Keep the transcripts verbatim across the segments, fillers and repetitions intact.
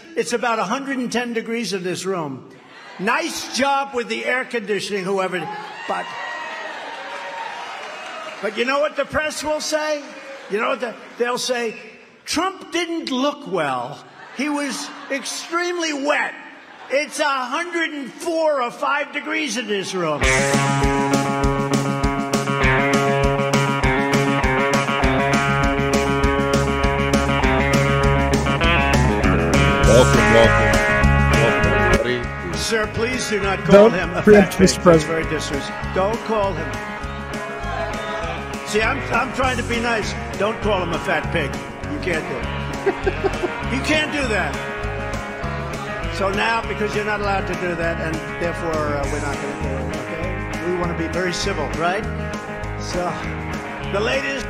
It's about one hundred ten degrees in this room. Nice job with the air conditioning, whoever. But, but you know what the press will say? You know what the, they'll say? Trump didn't look well. He was extremely wet. It's one hundred four or five degrees in this room. Welcome, welcome, welcome, everybody. Sir, please do not call Don't him a preempt, fat pig. Mister President. That's very disrespectful. Don't call him. See, I'm I'm trying to be nice. Don't call him a fat pig. You can't do it. You can't do that. So now, because you're not allowed to do that, and therefore uh, we're not going to do it. Okay? We want to be very civil, right? So, the latest.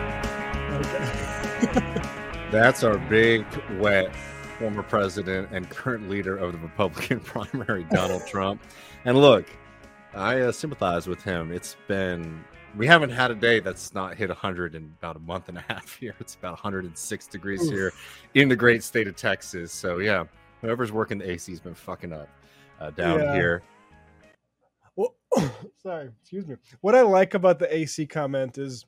Okay. That's our big, wet former president and current leader of the Republican primary, Donald Trump. And look, I uh, sympathize with him. It's been, we haven't had a day that's not hit one hundred in about a month and a half here. It's about one hundred six degrees Oof. Here in the great state of Texas. So yeah, whoever's working the A C has been fucking up uh, down yeah. here. Well, sorry, excuse me. What I like about the A C comment is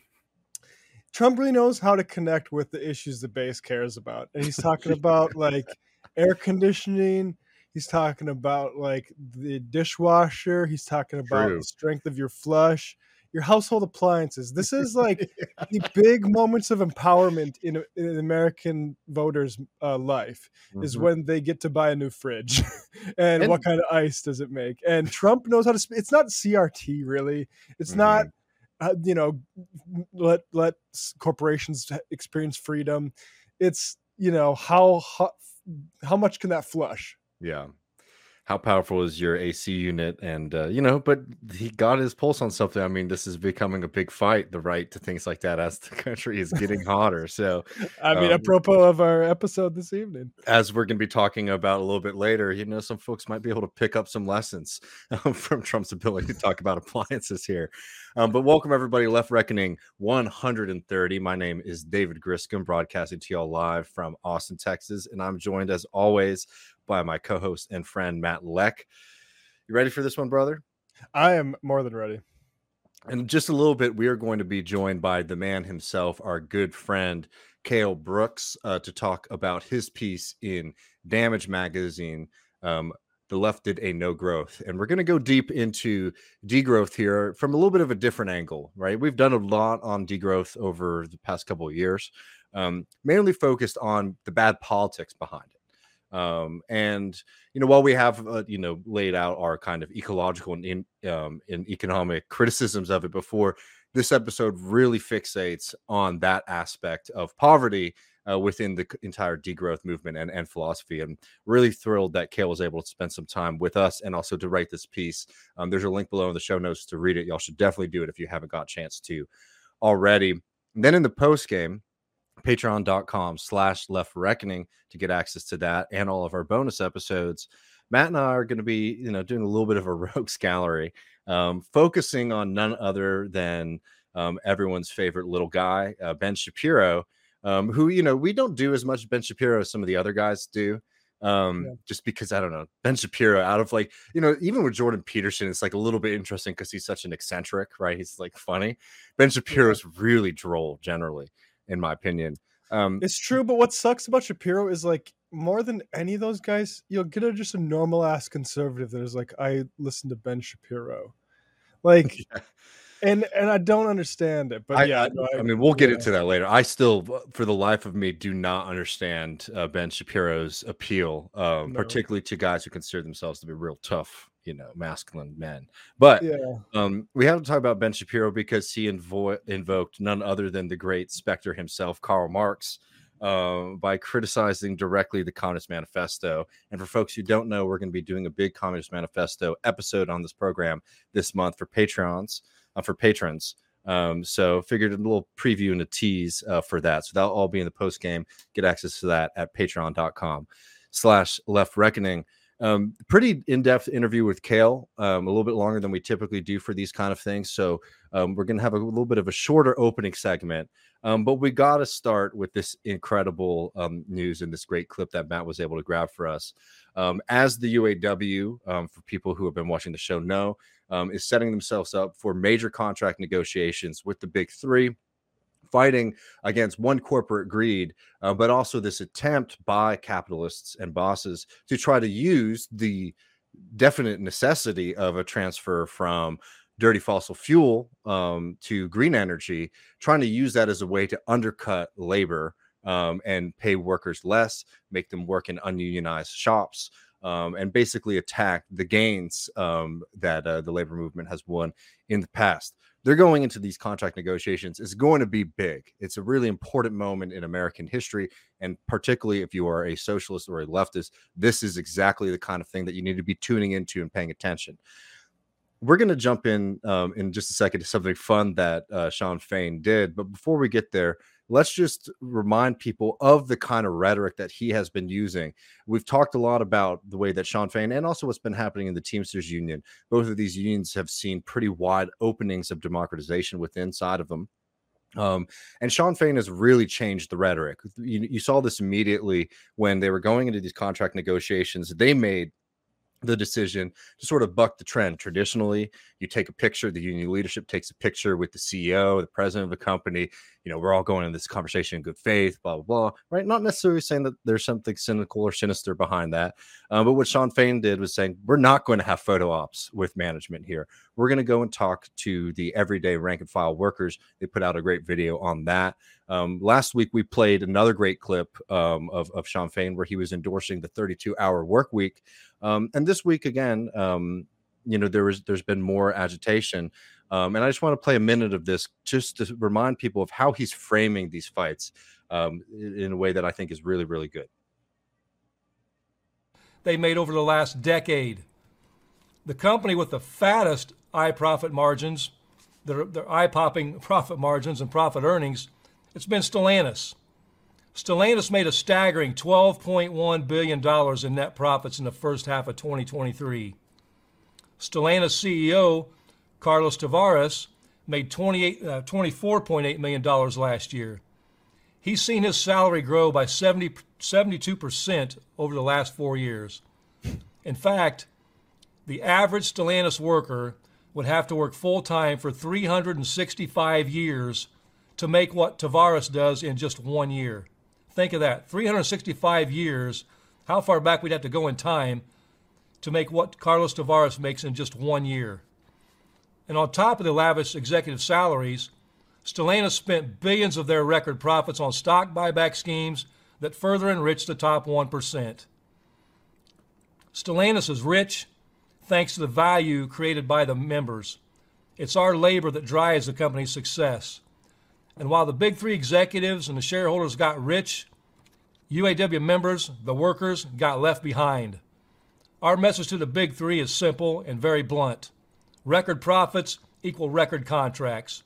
Trump really knows how to connect with the issues the base cares about. And he's talking about like air conditioning. He's talking about like the dishwasher. He's talking about True. the strength of your flush, your household appliances. This is like yeah. the big moments of empowerment in, a, in an American voter's uh, life mm-hmm. is when they get to buy a new fridge and, and what kind of ice does it make? And Trump knows how to speak. It's not C R T really. It's mm-hmm. not, Uh, you know, let let corporations experience freedom. It's, you know, how, how how much can that flush? Yeah. How powerful is your A C unit? And, uh, you know, but he got his pulse on something. I mean, this is becoming a big fight, the right to things like that as the country is getting hotter. So, I mean, um, apropos of our episode this evening, as we're going to be talking about a little bit later, you know, some folks might be able to pick up some lessons um, from Trump's ability to talk about appliances here. Um, but welcome, everybody. Left Reckoning one hundred thirty. My name is David Griscom, broadcasting to y'all live from Austin, Texas. And I'm joined, as always, by my co-host and friend, Matt Leck. You ready for this one, brother? I am more than ready. And just a little bit, we are going to be joined by the man himself, our good friend, Cale Brooks, uh, to talk about his piece in Damage Magazine, um, The Left Did a No Growth. And we're going to go deep into degrowth here from a little bit of a different angle, right? We've done a lot on degrowth over the past couple of years, um, mainly focused on the bad politics behind it. Um, and, you know, while we have, uh, you know, laid out our kind of ecological and, in, um, and economic criticisms of it before, this episode really fixates on that aspect of poverty uh, within the entire degrowth movement and, and philosophy. And really thrilled that Cale was able to spend some time with us and also to write this piece. Um, there's a link below in the show notes to read it. Y'all should definitely do it if you haven't got a chance to already. And then in the post game, patreon.com slash left reckoning to get access to that and all of our bonus episodes. Matt and I are going to be, you know, doing a little bit of a rogues gallery, um, focusing on none other than um, everyone's favorite little guy, uh, Ben Shapiro, um, who, you know, we don't do as much Ben Shapiro as some of the other guys do. Um, yeah. Just because, I don't know, Ben Shapiro out of like, you know, even with Jordan Peterson, it's like a little bit interesting because he's such an eccentric, right? He's like funny. Ben Shapiro is yeah. really droll generally, in my opinion. Um, it's true, but what sucks about Shapiro is like more than any of those guys, you'll get a, just a normal ass conservative that is like, I listen to Ben Shapiro, like, yeah. and and I don't understand it. But I, yeah, I, no, I, I mean, we'll get yeah. into that later. I still, for the life of me, do not understand uh, Ben Shapiro's appeal, um, no. particularly to guys who consider themselves to be real tough, you know, masculine men. But yeah. um, we have to talk about Ben Shapiro because he invo- invoked none other than the great Spectre himself, Karl Marx, uh, by criticizing directly the Communist Manifesto. And for folks who don't know, we're going to be doing a big Communist Manifesto episode on this program this month for Patreons, uh, for patrons. Um, so figured a little preview and a tease uh, for that. So that'll all be in the post game. Get access to that at patreon.com slash left reckoning. Um, pretty in-depth interview with Cale, um, a little bit longer than we typically do for these kind of things. So um, we're going to have a little bit of a shorter opening segment, um, but we got to start with this incredible um, news and this great clip that Matt was able to grab for us. Um, as the U A W, um, for people who have been watching the show know, um, is setting themselves up for major contract negotiations with the big three, fighting against one corporate greed, uh, but also this attempt by capitalists and bosses to try to use the definite necessity of a transfer from dirty fossil fuel um, to green energy, trying to use that as a way to undercut labor um, and pay workers less, make them work in ununionized shops, um, and basically attack the gains um, that uh, the labor movement has won in the past. They're going into these contract negotiations. It's going to be big. It's a really important moment in American history. And particularly if you are a socialist or a leftist, this is exactly the kind of thing that you need to be tuning into and paying attention. We're going to jump in um, in just a second to something fun that uh, Shawn Fain did. But before we get there, let's just remind people of the kind of rhetoric that he has been using. We've talked a lot about the way that Shawn Fain and also what's been happening in the Teamsters Union. Both of these unions have seen pretty wide openings of democratization within inside of them. Um, and Shawn Fain has really changed the rhetoric. You, you saw this immediately when they were going into these contract negotiations. They made the decision to sort of buck the trend. Traditionally, you take a picture, the union leadership takes a picture with the C E O, the president of the company. You know, we're all going in this conversation in good faith, blah, blah, blah, right? Not necessarily saying that there's something cynical or sinister behind that. Um, but what Shawn Fain did was saying, we're not going to have photo ops with management here. We're going to go and talk to the everyday rank and file workers. They put out a great video on that. Um, last week, we played another great clip um, of, of Shawn Fain where he was endorsing the thirty-two hour work week. Um, and this week, again, um, you know, there was, there's been more agitation. Um, and I just want to play a minute of this just to remind people of how he's framing these fights um, in a way that I think is really, really good. They made over the last decade. The company with the fattest eye profit margins, their, their eye-popping profit margins and profit earnings, it's been Stellantis. Stellantis made a staggering twelve point one billion dollars in net profits in the first half of twenty twenty-three. Stellantis C E O Carlos Tavares made twenty-four point eight million dollars last year. He's seen his salary grow by seventy, seventy-two percent over the last four years. In fact, the average Stellantis worker would have to work full-time for three hundred sixty-five years to make what Tavares does in just one year. Think of that, three hundred sixty-five years, how far back we'd have to go in time to make what Carlos Tavares makes in just one year. And on top of the lavish executive salaries, Stellantis spent billions of their record profits on stock buyback schemes that further enrich the top one percent. Stellantis is rich thanks to the value created by the members. It's our labor that drives the company's success. And while the big three executives and the shareholders got rich, U A W members, the workers, got left behind. Our message to the big three is simple and very blunt. Record profits equal record contracts.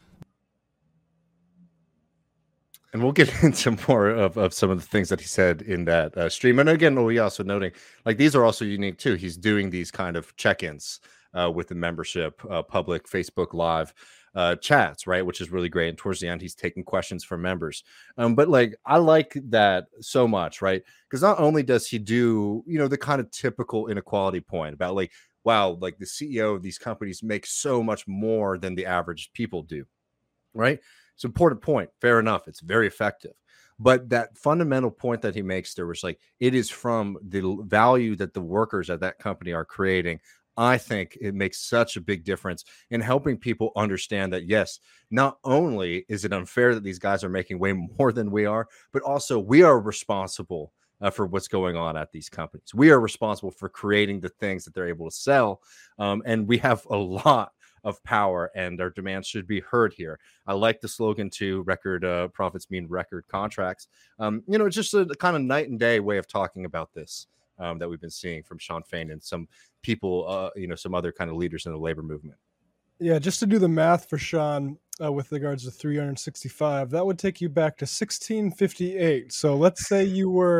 And we'll get into more of, of some of the things that he said in that uh, stream. And again, we also noting, like, these are also unique too. He's doing these kind of check-ins uh, with the membership, uh, public Facebook Live uh, chats, right? Which is really great. And towards the end, he's taking questions from members. Um, but like, I like that so much, right? Because not only does he do, you know, the kind of typical inequality point about like, wow, like the C E O of these companies make so much more than the average people do, right? It's an important point. Fair enough. It's very effective. But that fundamental point that he makes there was like, it is from the value that the workers at that company are creating. I think it makes such a big difference in helping people understand that, yes, not only is it unfair that these guys are making way more than we are, but also we are responsible uh, for what's going on at these companies. We are responsible for creating the things that they're able to sell. Um, and we have a lot of power, and our demands should be heard here. I like the slogan too, record uh, profits mean record contracts. Um, you know, it's just a kind of night and day way of talking about this um, that we've been seeing from Shawn Fain and some people, uh, you know, some other kind of leaders in the labor movement. Yeah, just to do the math for Shawn uh, with regards to three hundred sixty-five, that would take you back to sixteen fifty-eight. So let's say you were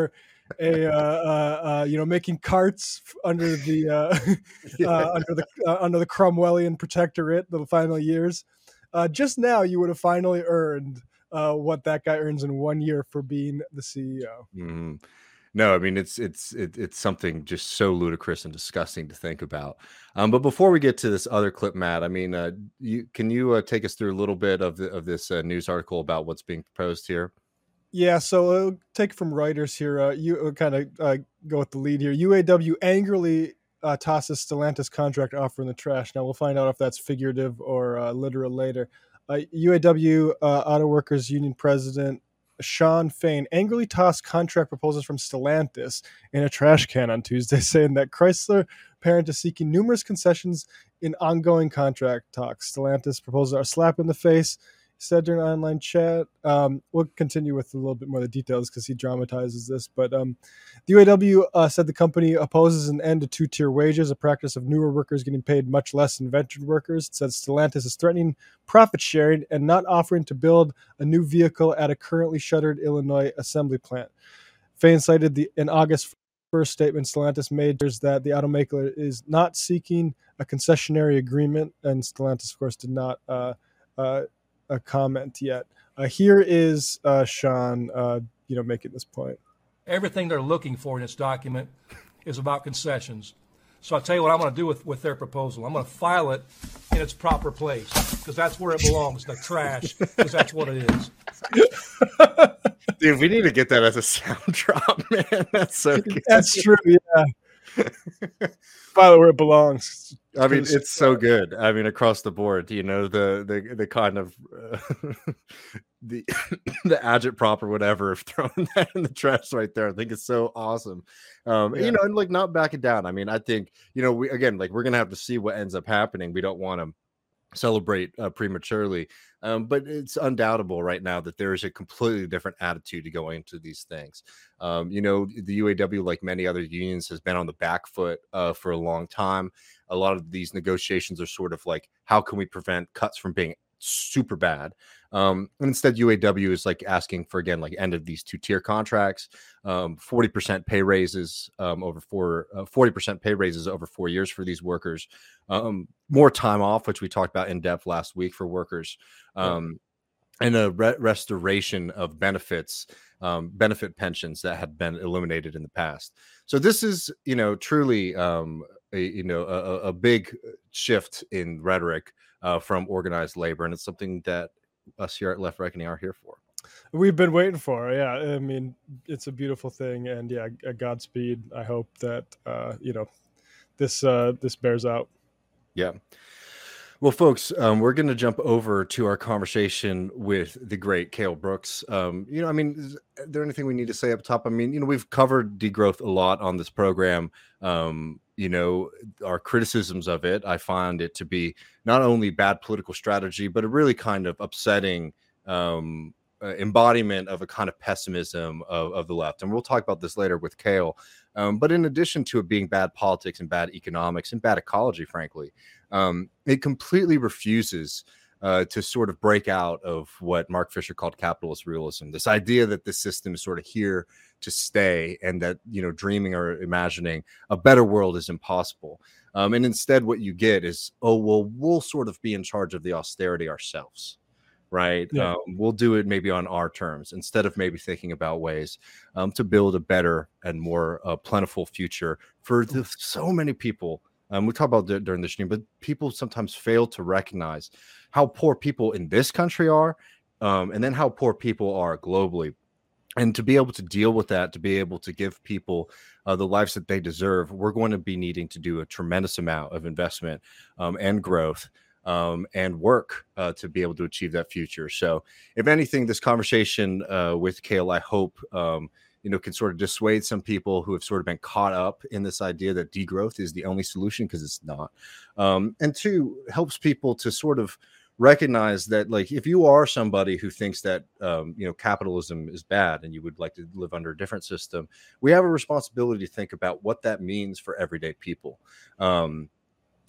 a uh, uh, uh, you know, making carts under the uh, Yeah. uh, under the uh, under the Cromwellian protectorate the final years. Uh, just now, you would have finally earned uh, what that guy earns in one year for being the C E O. Mhm. No, I mean it's it's it, it's something just so ludicrous and disgusting to think about. Um, but before we get to this other clip, Matt, I mean, uh, you can you uh, take us through a little bit of the, of this uh, news article about what's being proposed here? Yeah, so uh, take from Reuters here. Uh, you uh, kind of uh, go with the lead here. U A W angrily uh, tosses Stellantis contract offer in the trash. Now we'll find out if that's figurative or uh, literal later. Uh, U A W uh, Auto Workers Union President Sean Fain angrily tossed contract proposals from Stellantis in a trash can on Tuesday, saying that Chrysler parent is seeking numerous concessions in ongoing contract talks. Stellantis proposals are a slap in the face, said during online chat. Um, we'll continue with a little bit more of the details because he dramatizes this. But um, the U A W uh, said the company opposes an end to two-tier wages, a practice of newer workers getting paid much less than veteran workers. It said Stellantis is threatening profit sharing and not offering to build a new vehicle at a currently shuttered Illinois assembly plant. Fain cited the in August first statement Stellantis made is that the automaker is not seeking a concessionary agreement, and Stellantis, of course, did not uh, uh, a comment yet. Uh, here is uh, Sean, uh, you know, making this point. Everything they're looking for in this document is about concessions. So I'll tell you what I'm going to do with, with their proposal. I'm going to file it in its proper place because that's where it belongs, the trash, because that's what it is. Dude, we need to get that as a sound drop, man. That's so good. That's true, yeah. File it where it belongs. I mean, it's so good. I mean, across the board, you know, the the the kind of uh, the the agitprop or whatever of throwing that in the trash right there. I think it's so awesome. Um, Yeah. you know, and like not backing down. I mean, I think, you know, we again, like we're gonna have to see what ends up happening. We don't want to celebrate uh, prematurely, um, but it's undoubtable right now that there is a completely different attitude to go into these things. Um, you know, the U A W, like many other unions, has been on the back foot uh, for a long time. A lot of these negotiations are sort of like, how can we prevent cuts from being super bad? Um, and instead, U A W is like asking for, again, like end of these two tier contracts, um, forty percent pay raises um, over four, uh, forty percent pay raises over four years for these workers, um, more time off, which we talked about in depth last week for workers, um, yeah. and a re- restoration of benefits, um, benefit pensions that had been eliminated in the past. So this is, you know, truly, um, a, you know, a, a big shift in rhetoric uh, from organized labor, and it's something that us here at Left Reckoning are here for. We've been waiting for, yeah. I mean, it's a beautiful thing, and yeah, a Godspeed. I hope that uh, you know this uh, this bears out. Yeah. Well, folks, um, we're going to jump over to our conversation with the great Cale Brooks. Um, you know, I mean, is there anything we need to say up top? I mean, you know, we've covered degrowth a lot on this program. Um, you know, our criticisms of it, I find it to be not only bad political strategy, but a really kind of upsetting um, uh, embodiment of a kind of pessimism of, of the left. And we'll talk about this later with Cale. Um, but in addition to it being bad politics and bad economics and bad ecology, frankly, um, it completely refuses uh, to sort of break out of what Mark Fisher called capitalist realism. This idea that the system is sort of here to stay and that, you know, dreaming or imagining a better world is impossible. Um, and instead what you get is, oh, well, we'll sort of be in charge of the austerity ourselves. Right. Yeah. Um, we'll do it maybe on our terms instead of maybe thinking about ways um, to build a better and more uh, plentiful future for the, so many people. Um, we talk about it during the stream, but people sometimes fail to recognize how poor people in this country are, um, and then how poor people are globally. And to be able to deal with that, to be able to give people uh, the lives that they deserve, we're going to be needing to do a tremendous amount of investment um, and growth. Um, and work uh, to be able to achieve that future. So if anything, this conversation uh, with Cale, I hope, um, you know, can sort of dissuade some people who have sort of been caught up in this idea that degrowth is the only solution, because it's not. Um, and two, helps people to sort of recognize that, like, if you are somebody who thinks that, um, you know, capitalism is bad and you would like to live under a different system, we have a responsibility to think about what that means for everyday people. Um,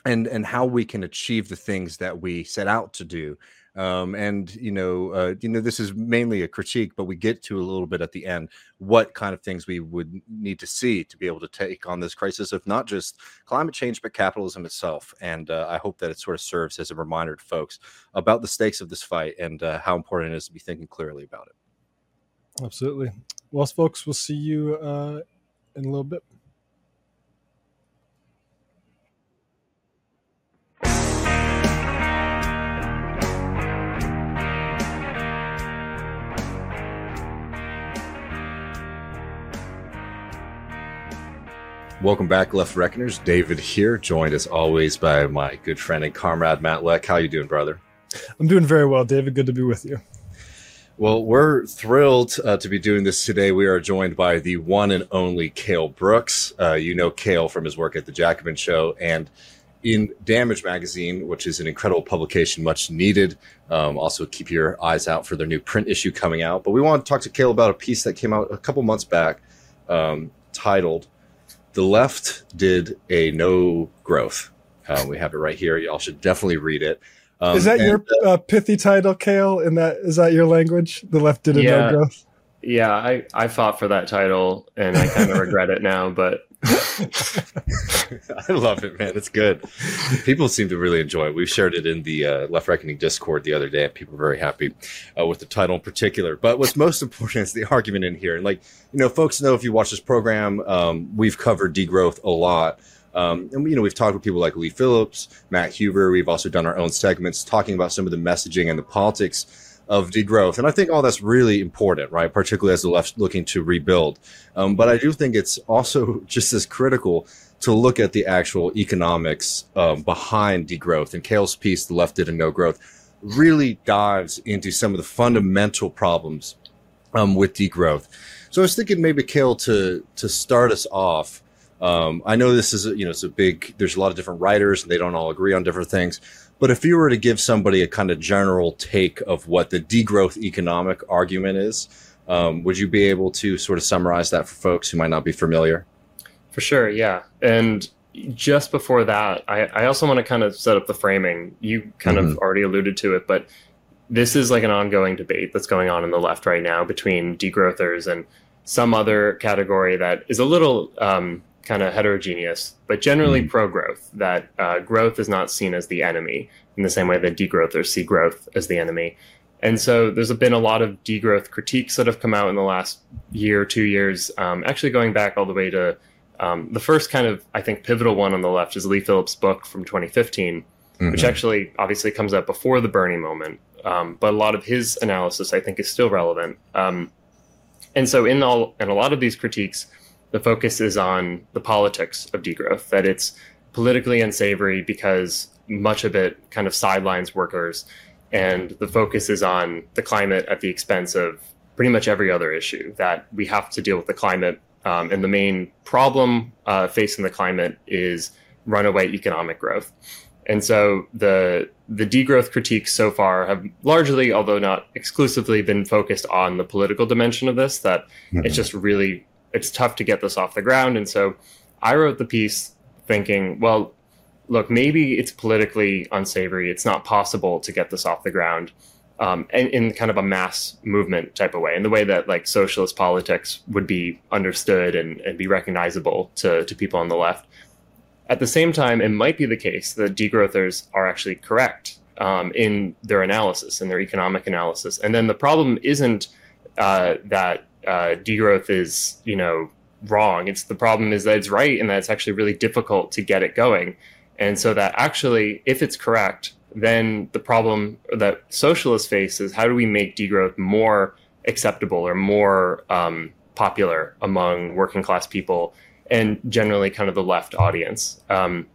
and and how we can achieve the things that we set out to do. Um, and you know, uh, you know, this is mainly a critique, but we get to a little bit at the end what kind of things we would need to see to be able to take on this crisis of not just climate change but capitalism itself. And uh, I hope that it sort of serves as a reminder to folks about the stakes of this fight and uh, how important it is to be thinking clearly about it. Absolutely. Well, folks, we'll see you uh, in a little bit. Welcome back, Left Reckoners. David here, joined as always by my good friend and comrade, Matt Leck. How you doing, brother? I'm doing very well, David. Good to be with you. Well, we're thrilled uh, to be doing this today. We are joined by the one and only Cale Brooks. Uh, you know Cale from his work at The Jacobin Show and in Damage Magazine, which is an incredible publication, much needed. Um, also, keep your eyes out for their new print issue coming out. But we want to talk to Cale about a piece that came out a couple months back um, titled The Left Did a No Growth. Uh, we have it right here. Y'all should definitely read it. Um, is that and, your uh, pithy title, Cale? In that is that your language? The Left Did a yeah, No Growth. Yeah, I, I fought for that title, and I kind of regret it now. But I love it, man. It's good. People seem to really enjoy it. We shared it in the uh, Left Reckoning Discord the other day, and people were very happy uh, with the title in particular. But what's most important is the argument in here. And like, you know, folks know if you watch this program, um, we've covered degrowth a lot. Um, and, you know, we've talked with people like Lee Phillips, Matt Huber. We've also done our own segments talking about some of the messaging and the politics of degrowth. And I think all that's really important, right? Particularly as the left's looking to rebuild. Um, but I do think it's also just as critical to look at the actual economics um, behind degrowth. And Cale's piece, The Left Did a No Growth, really dives into some of the fundamental problems um, with degrowth. So I was thinking maybe, Cale, to to start us off, Um, I know this is, a, you know, it's a big, there's a lot of different writers and they don't all agree on different things. But if you were to give somebody a kind of general take of what the degrowth economic argument is, um, would you be able to sort of summarize that for folks who might not be familiar? For sure, yeah. And just before that, I, I also want to kind of set up the framing. You kind mm-hmm. of already alluded to it, but this is like an ongoing debate that's going on in the left right now between degrowthers and some other category that is a little um, kind of heterogeneous, but generally mm. pro-growth, that uh, growth is not seen as the enemy in the same way that degrowthers see growth as the enemy. And so there's been a lot of degrowth critiques that have come out in the last year, two years, um, actually going back all the way to um, the first kind of, I think, pivotal one on the left is Lee Phillips' book from twenty fifteen, mm-hmm. which actually obviously comes out before the Bernie moment. Um, but a lot of his analysis, I think, is still relevant. Um, and so in all, in a lot of these critiques, the focus is on the politics of degrowth, that it's politically unsavory because much of it kind of sidelines workers. And the focus is on the climate at the expense of pretty much every other issue, that we have to deal with the climate. Um, and the main problem uh, facing the climate is runaway economic growth. And so the the degrowth critiques so far have largely, although not exclusively, been focused on the political dimension of this, that mm-hmm. it's just really, it's tough to get this off the ground. And so I wrote the piece thinking, well, look, maybe it's politically unsavory. It's not possible to get this off the ground um, in, in kind of a mass movement type of way, in the way that like socialist politics would be understood and, and be recognizable to, to people on the left. At the same time, it might be the case that degrowthers are actually correct um, in their analysis, in their economic analysis. And then the problem isn't uh, that uh, degrowth is, you know, wrong. It's the problem is that it's right and that it's actually really difficult to get it going. And so that actually, if it's correct, then the problem that socialists face is how do we make degrowth more acceptable or more um, popular among working class people and generally kind of the left audience. Um,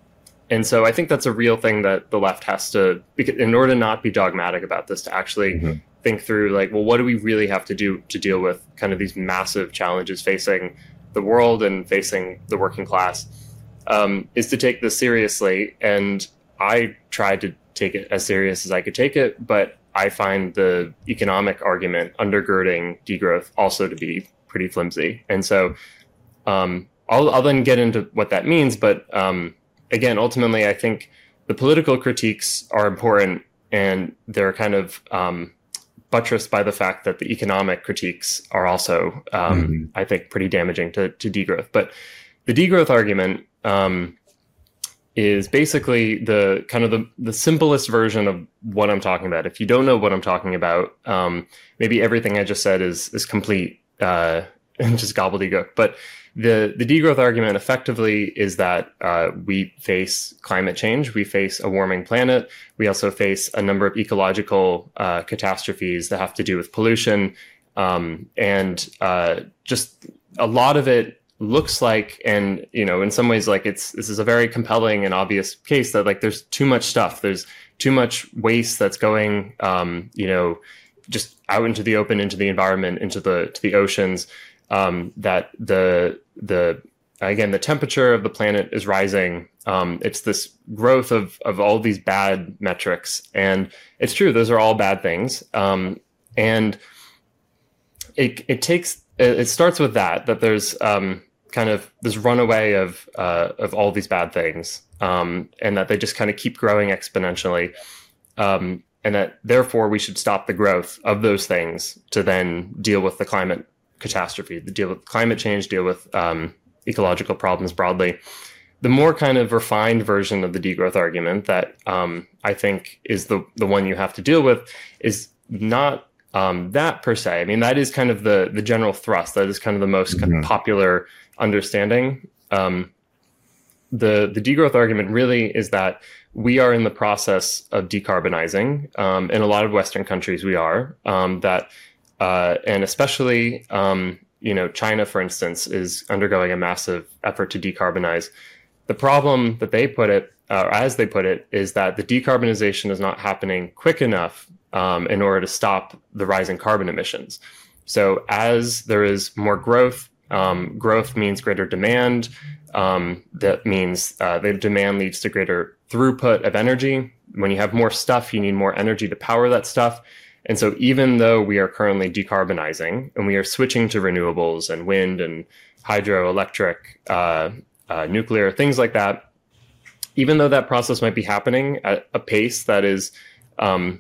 and so I think that's a real thing that the left has to, in order to not be dogmatic about this, to actually mm-hmm. think through like, well, what do we really have to do to deal with kind of these massive challenges facing the world and facing the working class, um, is to take this seriously. And I tried to take it as serious as I could take it, but I find the economic argument undergirding degrowth also to be pretty flimsy. And so Um, I'll, I'll then get into what that means, but um, again, ultimately, I think the political critiques are important, and they're kind of um, buttressed by the fact that the economic critiques are also, um, mm-hmm. I think, pretty damaging to, to degrowth. But the degrowth argument um, is basically the kind of the, the simplest version of what I'm talking about. If you don't know what I'm talking about, um, maybe everything I just said is is complete uh, and just gobbledygook. But the the degrowth argument effectively is that uh, we face climate change, we face a warming planet, we also face a number of ecological uh, catastrophes that have to do with pollution, um, and uh, just a lot of it looks like, and you know, in some ways, like it's this is a very compelling and obvious case that like there's too much stuff, there's too much waste that's going, um, you know, just out into the open, into the environment, into the to the oceans. Um, that the the again the temperature of the planet is rising. Um, it's this growth of of all these bad metrics, and it's true; those are all bad things. Um, and it it takes it starts with that that there's um, kind of this runaway of uh, of all these bad things, um, and that they just kind of keep growing exponentially. Um, and that therefore we should stop the growth of those things to then deal with the climate catastrophe, to deal with climate change, deal with um, ecological problems broadly. The more kind of refined version of the degrowth argument that um, I think is the the one you have to deal with is not um, that per se. I mean, that is kind of the the general thrust. That is kind of the most mm-hmm. kind of popular understanding. Um, the the degrowth argument really is that we are in the process of decarbonizing. Um, in a lot of Western countries, we are. Um, that Uh, and especially, um, you know, China, for instance, is undergoing a massive effort to decarbonize. The problem that they put it, uh, as they put it, is that the decarbonization is not happening quick enough um, in order to stop the rising carbon emissions. So as there is more growth, um, growth means greater demand. Um, that means uh, the demand leads to greater throughput of energy. When you have more stuff, you need more energy to power that stuff. And so even though we are currently decarbonizing and we are switching to renewables and wind and hydroelectric, uh, uh, nuclear, things like that, even though that process might be happening at a pace that is um,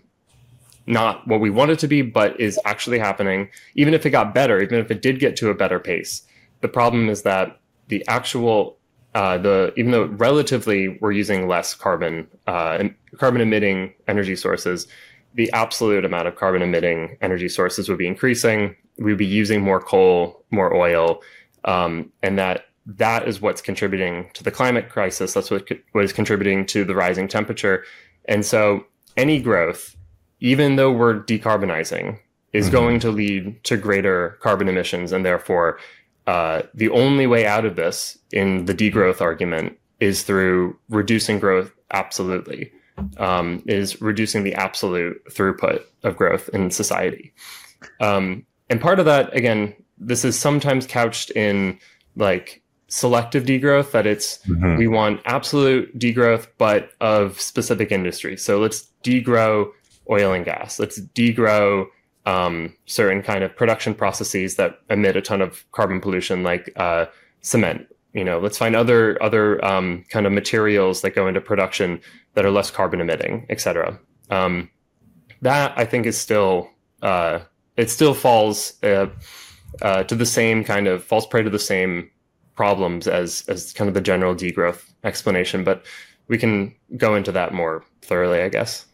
not what we want it to be, but is actually happening, even if it got better, even if it did get to a better pace, the problem is that the actual, uh, the even though relatively we're using less carbon, uh, carbon emitting energy sources, the absolute amount of carbon emitting energy sources would be increasing. We'd be using more coal, more oil, um, and that that is what's contributing to the climate crisis. That's what, what is contributing to the rising temperature. And so any growth, even though we're decarbonizing, is mm-hmm. going to lead to greater carbon emissions. And therefore, uh, the only way out of this in the degrowth argument is through reducing growth absolutely. Um, is reducing the absolute throughput of growth in society. Um, and part of that, again, this is sometimes couched in like selective degrowth, that it's, mm-hmm. we want absolute degrowth, but of specific industries. So let's degrow oil and gas. Let's degrow um, certain kind of production processes that emit a ton of carbon pollution, like uh, cement. You know, let's find other other um, kind of materials that go into production that are less carbon emitting, et cetera. Um, that I think is still uh, it still falls uh, uh, to the same kind of falls prey to the same problems as as kind of the general degrowth explanation. But we can go into that more thoroughly, I guess.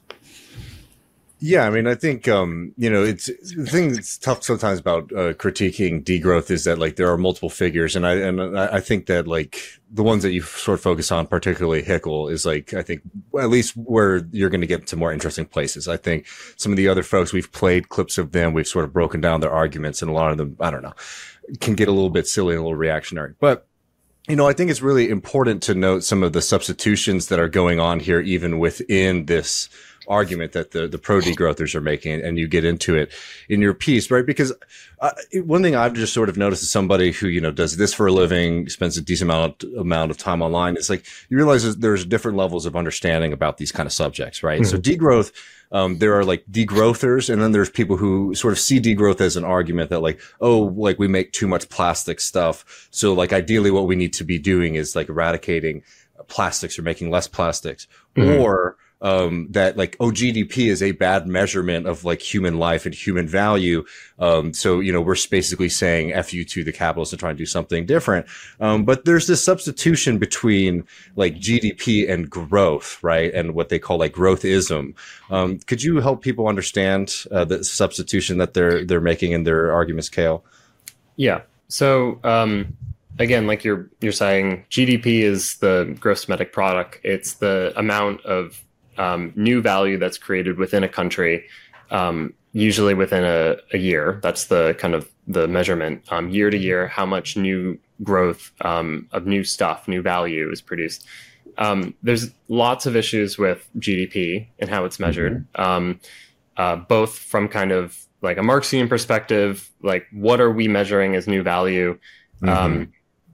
Yeah, I mean, I think, um, you know, it's the thing that's tough sometimes about uh, critiquing degrowth is that like there are multiple figures. And I, and I think that like the ones that you sort of focus on, particularly Hickel, is like, I think well, at least where you're going to get to more interesting places. I think some of the other folks, we've played clips of them. We've sort of broken down their arguments, and a lot of them, I don't know, can get a little bit silly and a little reactionary. But you know, I think it's really important to note some of the substitutions that are going on here, even within this argument that the, the pro degrowthers are making, and you get into it in your piece, right? Because uh, one thing I've just sort of noticed as somebody who, you know, does this for a living, spends a decent amount, amount of time online, is like, you realize that there's different levels of understanding about these kind of subjects, right? Mm-hmm. So degrowth, um, there are like degrowthers, and then there's people who sort of see degrowth as an argument that like, oh, like we make too much plastic stuff. So like ideally what we need to be doing is like eradicating plastics or making less plastics, mm-hmm. or um, that like, oh, G D P is a bad measurement of like human life and human value. Um, so, you know, we're basically saying F you to the capitalists and trying to do something different. Um, but there's this substitution between like G D P and growth, right? And what they call like growthism. Um, could you help people understand uh, the substitution that they're, they're making in their arguments, Cale? Yeah. So, um, again, like you're, you're saying, G D P is the gross domestic product. It's the amount of Um, new value that's created within a country, um, usually within a, a year. That's the kind of the measurement, um, year to year, how much new growth um, of new stuff, new value is produced. Um, there's lots of issues with G D P and how it's measured, um, uh, both from kind of like a Marxian perspective, like what are we measuring as new value? Mm-hmm. Um,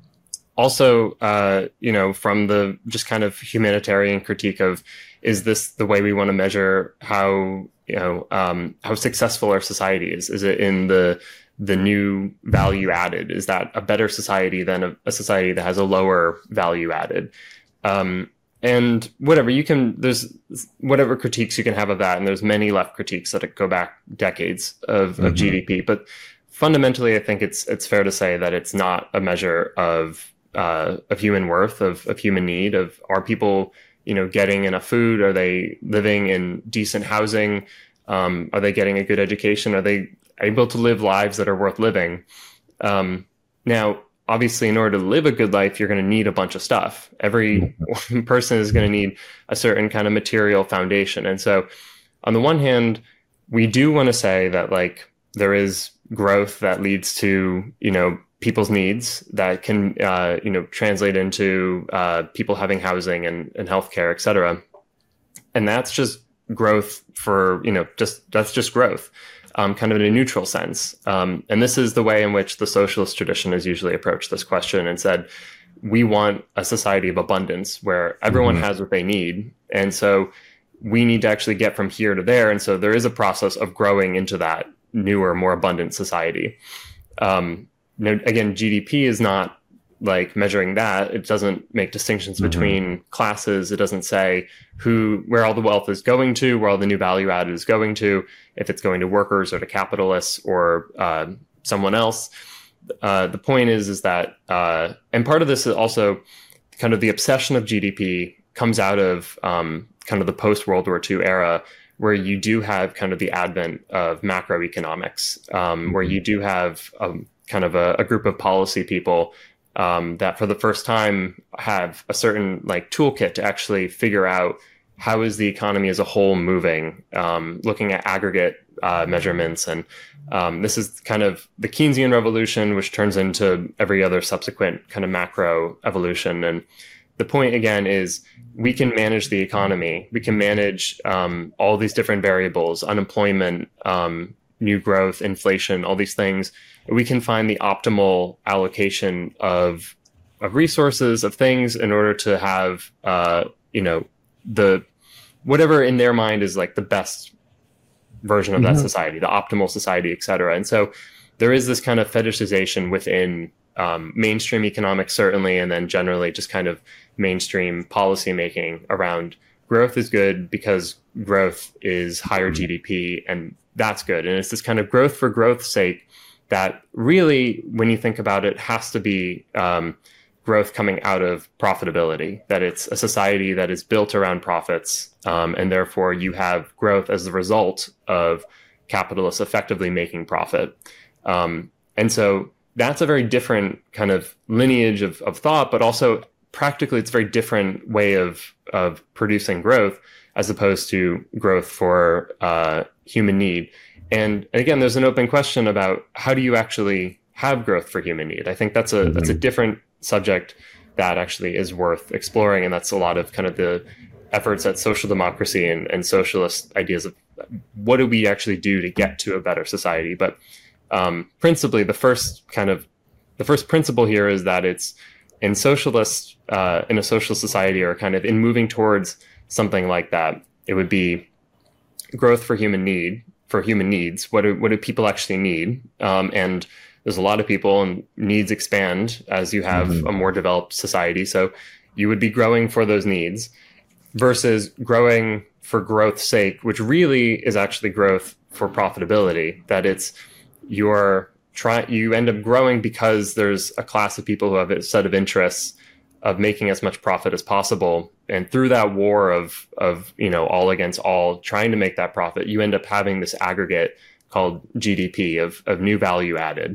also, uh, you know, from the just kind of humanitarian critique of, is this the way we want to measure how, you know, um, how successful our society is? Is it in the the new value added? Is that a better society than a, a society that has a lower value added? Um, and whatever you can, there's whatever critiques you can have of that, and there's many left critiques that go back decades of, mm-hmm. of G D P. But fundamentally, I think it's it's fair to say that it's not a measure of uh, of human worth, of of human need, of are people, you know, getting enough food? Are they living in decent housing? Um, are they getting a good education? Are they able to live lives that are worth living? Um, now, obviously, in order to live a good life, you're going to need a bunch of stuff. Every person is going to need a certain kind of material foundation. And so on the one hand, we do want to say that like there is growth that leads to, you know, people's needs that can, uh, you know, translate into uh, people having housing and, and healthcare, et cetera. And that's just growth for, you know, just that's just growth, um, kind of in a neutral sense. Um, and this is the way in which the socialist tradition has usually approached this question and said, we want a society of abundance where everyone mm-hmm. has what they need. And so we need to actually get from here to there. And so there is a process of growing into that newer, more abundant society. Um, Now, again, G D P is not like measuring that. It doesn't make distinctions mm-hmm. between classes. It doesn't say who, where all the wealth is going to, where all the new value added is going to, if it's going to workers or to capitalists or uh, someone else. Uh, the point is, is that, uh, and part of this is also kind of the obsession of G D P comes out of um, kind of the post-World War Two era, where you do have kind of the advent of macroeconomics, um, mm-hmm. where you do have um, kind of a, a group of policy people um, that for the first time have a certain like toolkit to actually figure out how is the economy as a whole moving, um, looking at aggregate uh, measurements. And um, this is kind of the Keynesian revolution, which turns into every other subsequent kind of macro evolution. And the point again is we can manage the economy. We can manage um, all these different variables, unemployment, um, new growth, inflation, all these things. We can find the optimal allocation of of resources, of things, in order to have, uh, you know, the whatever in their mind is like the best version of mm-hmm. that society, the optimal society, et cetera. And so there is this kind of fetishization within um, mainstream economics, certainly, and then generally just kind of mainstream policy making around growth is good because growth is higher mm-hmm. G D P, and that's good. And it's this kind of growth for growth's sake that really, when you think about it, has to be um, growth coming out of profitability, that it's a society that is built around profits, um, and therefore you have growth as the result of capitalists effectively making profit. Um, and so that's a very different kind of lineage of, of thought, but also practically it's a very different way of, of producing growth as opposed to growth for uh, human need. And again, there's an open question about how do you actually have growth for human need? I think that's a mm-hmm. that's a different subject that actually is worth exploring. And that's a lot of kind of the efforts at social democracy and, and socialist ideas of what do we actually do to get to a better society. But um, principally, the first kind of the first principle here is that it's in socialist, uh, in a social society, or kind of in moving towards something like that, it would be growth for human need, for human needs. What do, what do people actually need? Um, and there's a lot of people, and needs expand as you have mm-hmm. a more developed society. So you would be growing for those needs versus growing for growth's sake, which really is actually growth for profitability, that it's you're trying, you end up growing because there's a class of people who have a set of interests of making as much profit as possible. And through that war of, of, you know, all against all, trying to make that profit, you end up having this aggregate called G D P of, of new value added.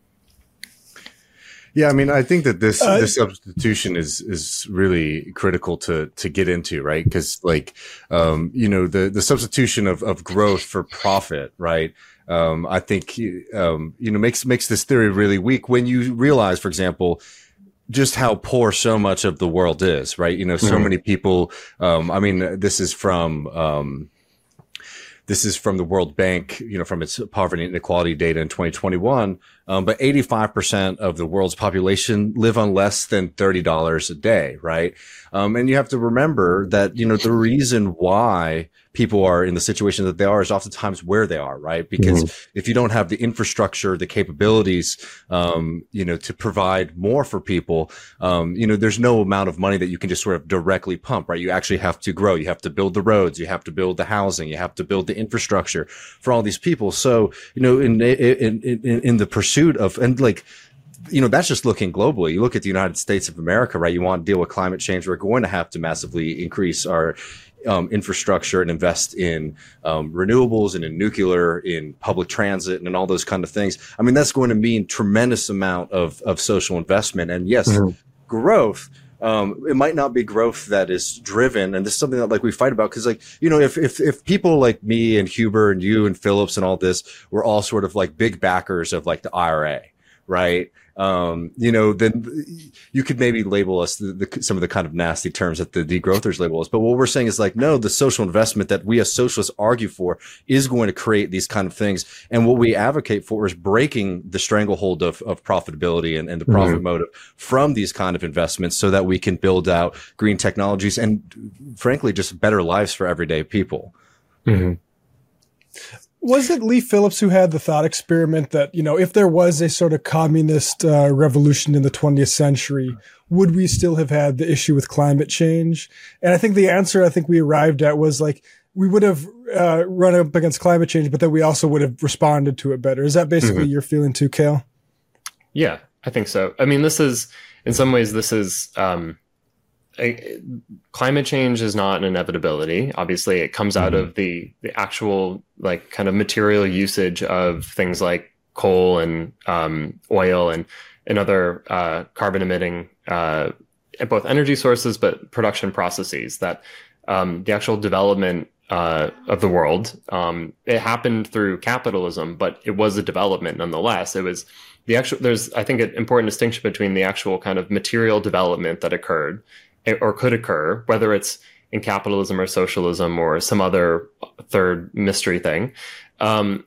Yeah, I mean, I think that this Uh, this substitution is is really critical to to get into, right? Because like, um, you know, the the substitution of of growth for profit, right? Um, I think um, you know makes makes this theory really weak when you realize, for example, just how poor so much of the world is, right? You know, so Mhm. many people. Um, I mean, this is from. Um, This is from the World Bank, you know, from its poverty and inequality data in twenty twenty-one. Um, but eighty-five percent of the world's population live on less than thirty dollars a day, right? Um, and you have to remember that, you know, the reason why people are in the situation that they are is oftentimes where they are, right? Because if you don't have the infrastructure, the capabilities, um, you know, to provide more for people, um, you know, there's no amount of money that you can just sort of directly pump, right? You actually have to grow. You have to build the roads. You have to build the housing. You have to build the infrastructure for all these people. So, you know, in, in, in, in the pursuit of, and like, you know, that's just looking globally. You look at the United States of America, right? You want to deal with climate change. We're going to have to massively increase our um, infrastructure and invest in um, renewables and in nuclear, in public transit and all those kind of things. I mean, that's going to mean tremendous amount of, of social investment and yes, mm-hmm. growth. Um, it might not be growth that is driven. And this is something that like we fight about. Cause like, you know, if, if, if people like me and Huber and you and Phillips and all this were all sort of like big backers of like the I R A, right? Um, you know, then you could maybe label us the, the, some of the kind of nasty terms that the degrowthers label us. But what we're saying is like, no, the social investment that we as socialists argue for is going to create these kind of things. And what we advocate for is breaking the stranglehold of, of profitability and, and the profit mm-hmm. motive from these kind of investments so that we can build out green technologies and frankly, just better lives for everyday people. Mm-hmm. Was it Lee Phillips who had the thought experiment that, you know, if there was a sort of communist uh, revolution in the twentieth century, would we still have had the issue with climate change? And I think the answer I think we arrived at was like, we would have uh, run up against climate change, but then we also would have responded to it better. Is that basically mm-hmm. your feeling too, Cale? Yeah, I think so. I mean, this is, in some ways, this is, um, a, climate change is not an inevitability. Obviously, it comes out mm-hmm. of the the actual like kind of material usage of things like coal and um, oil and and other uh, carbon emitting uh, both energy sources, but production processes. That um, the actual development uh, of the world um, it happened through capitalism, but it was a development nonetheless. It was the actual. There's I think an important distinction between the actual kind of material development that occurred or could occur, whether it's in capitalism or socialism or some other third mystery thing, um,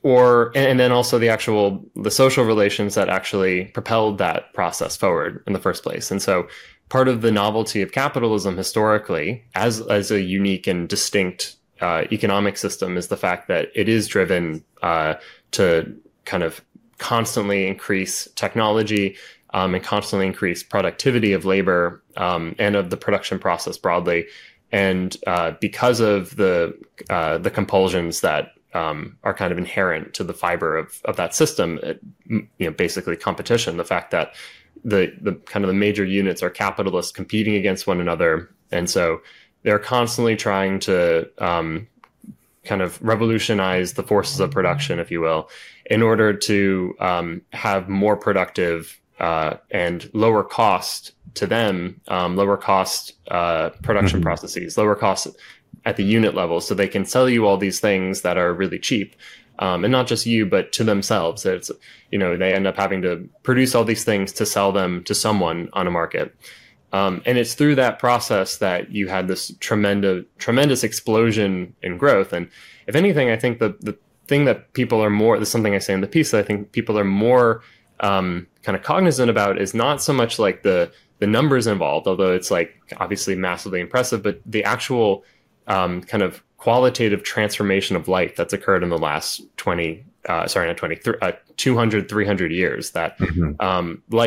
or and then also the actual the social relations that actually propelled that process forward in the first place. And so, part of the novelty of capitalism historically, as as a unique and distinct uh, economic system, is the fact that it is driven uh, to kind of constantly increase technology. Um, and constantly increase productivity of labor um, and of the production process broadly, and uh, because of the uh, the compulsions that um, are kind of inherent to the fiber of of that system, it, you know, basically competition. The fact that the the kind of the major units are capitalists competing against one another, and so they're constantly trying to um, kind of revolutionize the forces of production, if you will, in order to um, have more productive. Uh, and lower cost to them, um, lower cost uh, production mm-hmm. processes, lower cost at the unit level, so they can sell you all these things that are really cheap, um, and not just you, but to themselves. It's you know they end up having to produce all these things to sell them to someone on a market, um, and it's through that process that you had this tremendous tremendous explosion in growth. And if anything, I think the the thing that people are more, this is something I say in the piece, that I think people are more Um, kind of cognizant about is not so much like the the numbers involved, although it's like obviously massively impressive, but the actual um, kind of qualitative transformation of life that's occurred in the last twenty, uh, sorry, not twenty, th- uh, two hundred, three hundred years, that mm-hmm. um, life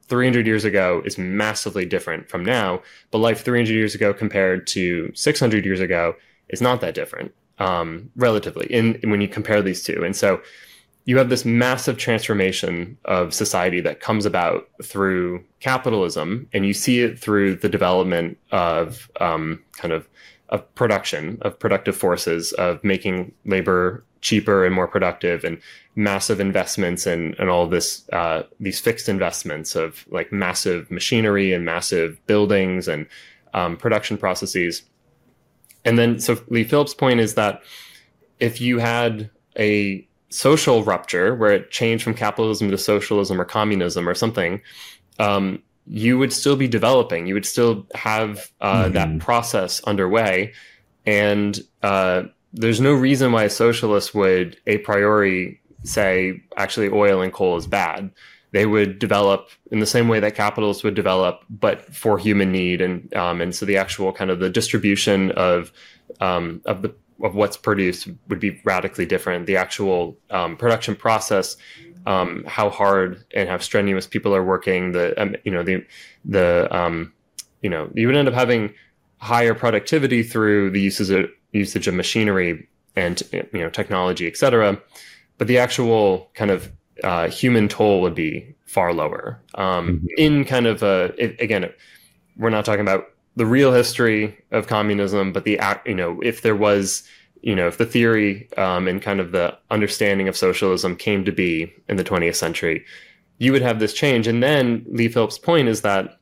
three hundred years ago is massively different from now, but life three hundred years ago compared to six hundred years ago is not that different, um, relatively, in, in when you compare these two. And so you have this massive transformation of society that comes about through capitalism, and you see it through the development of um, kind of of production, of productive forces, of making labor cheaper and more productive, and massive investments and and all this uh, these fixed investments of like massive machinery and massive buildings and um, production processes. And then, so Lee Phillips' point is that if you had a social rupture where it changed from capitalism to socialism or communism or something, um, you would still be developing. You would still have uh, mm-hmm. that process underway. And uh, there's no reason why a socialist would a priori say, actually, oil and coal is bad. They would develop in the same way that capitalists would develop, but for human need. And um, and so the actual kind of the distribution of um, of the of what's produced would be radically different. The actual um, production process, um, how hard and how strenuous people are working, the um, you know the the um, you know you would end up having higher productivity through the uses of, usage of machinery and you know technology, et cetera. But the actual kind of uh, human toll would be far lower. Um, mm-hmm. In kind of a it, again, we're not talking about the real history of communism, but the act, you know, if there was, you know, if the theory um, and kind of the understanding of socialism came to be in the twentieth century, you would have this change. And then Lee Phillips' point is that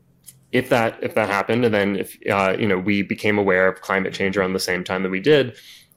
if that if that happened, and then if uh, you know we became aware of climate change around the same time that we did,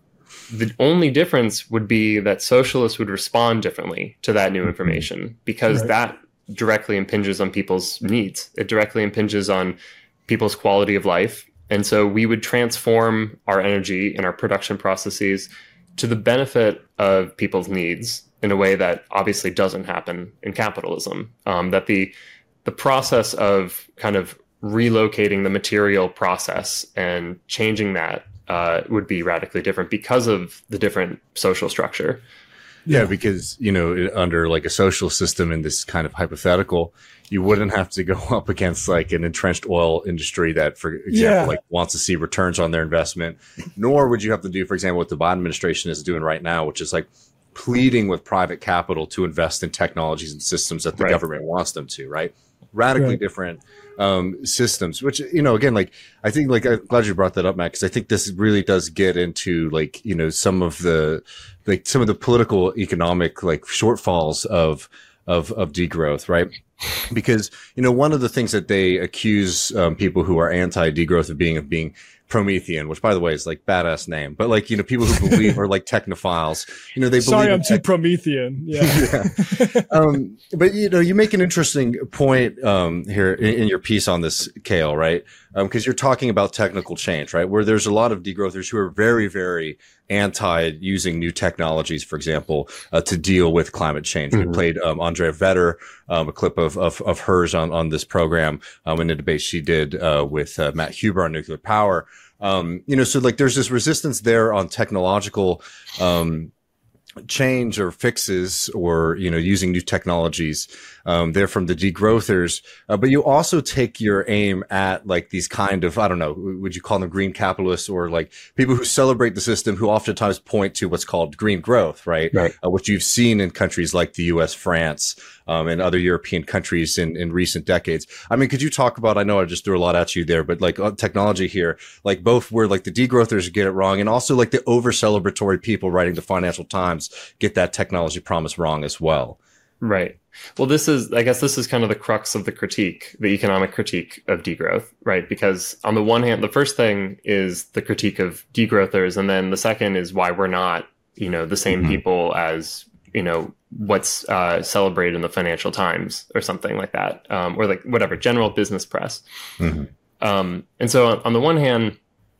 the only difference would be that socialists would respond differently to that new information, because right. that directly impinges on people's needs. It directly impinges on people's quality of life. And so we would transform our energy and our production processes to the benefit of people's needs in a way that obviously doesn't happen in capitalism. Um, that the the process of kind of relocating the material process and changing that uh, would be radically different because of the different social structure. Yeah, because, you know, under like a social system in this kind of hypothetical, you wouldn't have to go up against like an entrenched oil industry that, for example, yeah. like wants to see returns on their investment, nor would you have to do, for example, what the Biden administration is doing right now, which is like pleading with private capital to invest in technologies and systems that the right. government wants them to, right? Radically right. different um, systems, which, you know, again, like, I think, like, I'm glad you brought that up, Matt, because I think this really does get into, like, you know, some of the, like, some of the political, economic, like, shortfalls of, of, of degrowth, right? Because, you know, one of the things that they accuse um, people who are anti-degrowth of being, of being Promethean, which, by the way, is like badass name, but like, you know, people who believe are like technophiles, you know, they believe. Sorry, I'm too tech- Promethean. Yeah. yeah. Um, but, you know, you make an interesting point um, here in, in your piece on this, Cale, right? Because um, you're talking about technical change, right? Where there's a lot of degrowthers who are very, very anti using new technologies, for example, uh, to deal with climate change. Mm-hmm. We played um, Andrea Vetter, um, a clip of, of, of hers on, on this program um, in a debate she did uh, with uh, Matt Huber on nuclear power. Um, you know, so like there's this resistance there on technological um, change or fixes or, you know, using new technologies. Um, they're from the degrowthers, uh, but you also take your aim at like these kind of, I don't know, would you call them green capitalists or like people who celebrate the system who oftentimes point to what's called green growth, right? Right. Uh, which you've seen in countries like the U S, France, um, and other European countries in, in recent decades. I mean, could you talk about, I know I just threw a lot at you there, but like uh, technology here, like both where like the degrowthers get it wrong and also like the over celebratory people writing the Financial Times get that technology promise wrong as well. Right. Well, this is, I guess this is kind of the crux of the critique, the economic critique of degrowth, right? Because on the one hand, the first thing is the critique of degrowthers. And then the second is why we're not, you know, the same mm-hmm. people as, you know, what's uh, celebrated in the Financial Times or something like that. Um, or like whatever, general business press. Mm-hmm. Um, and so on, on the one hand,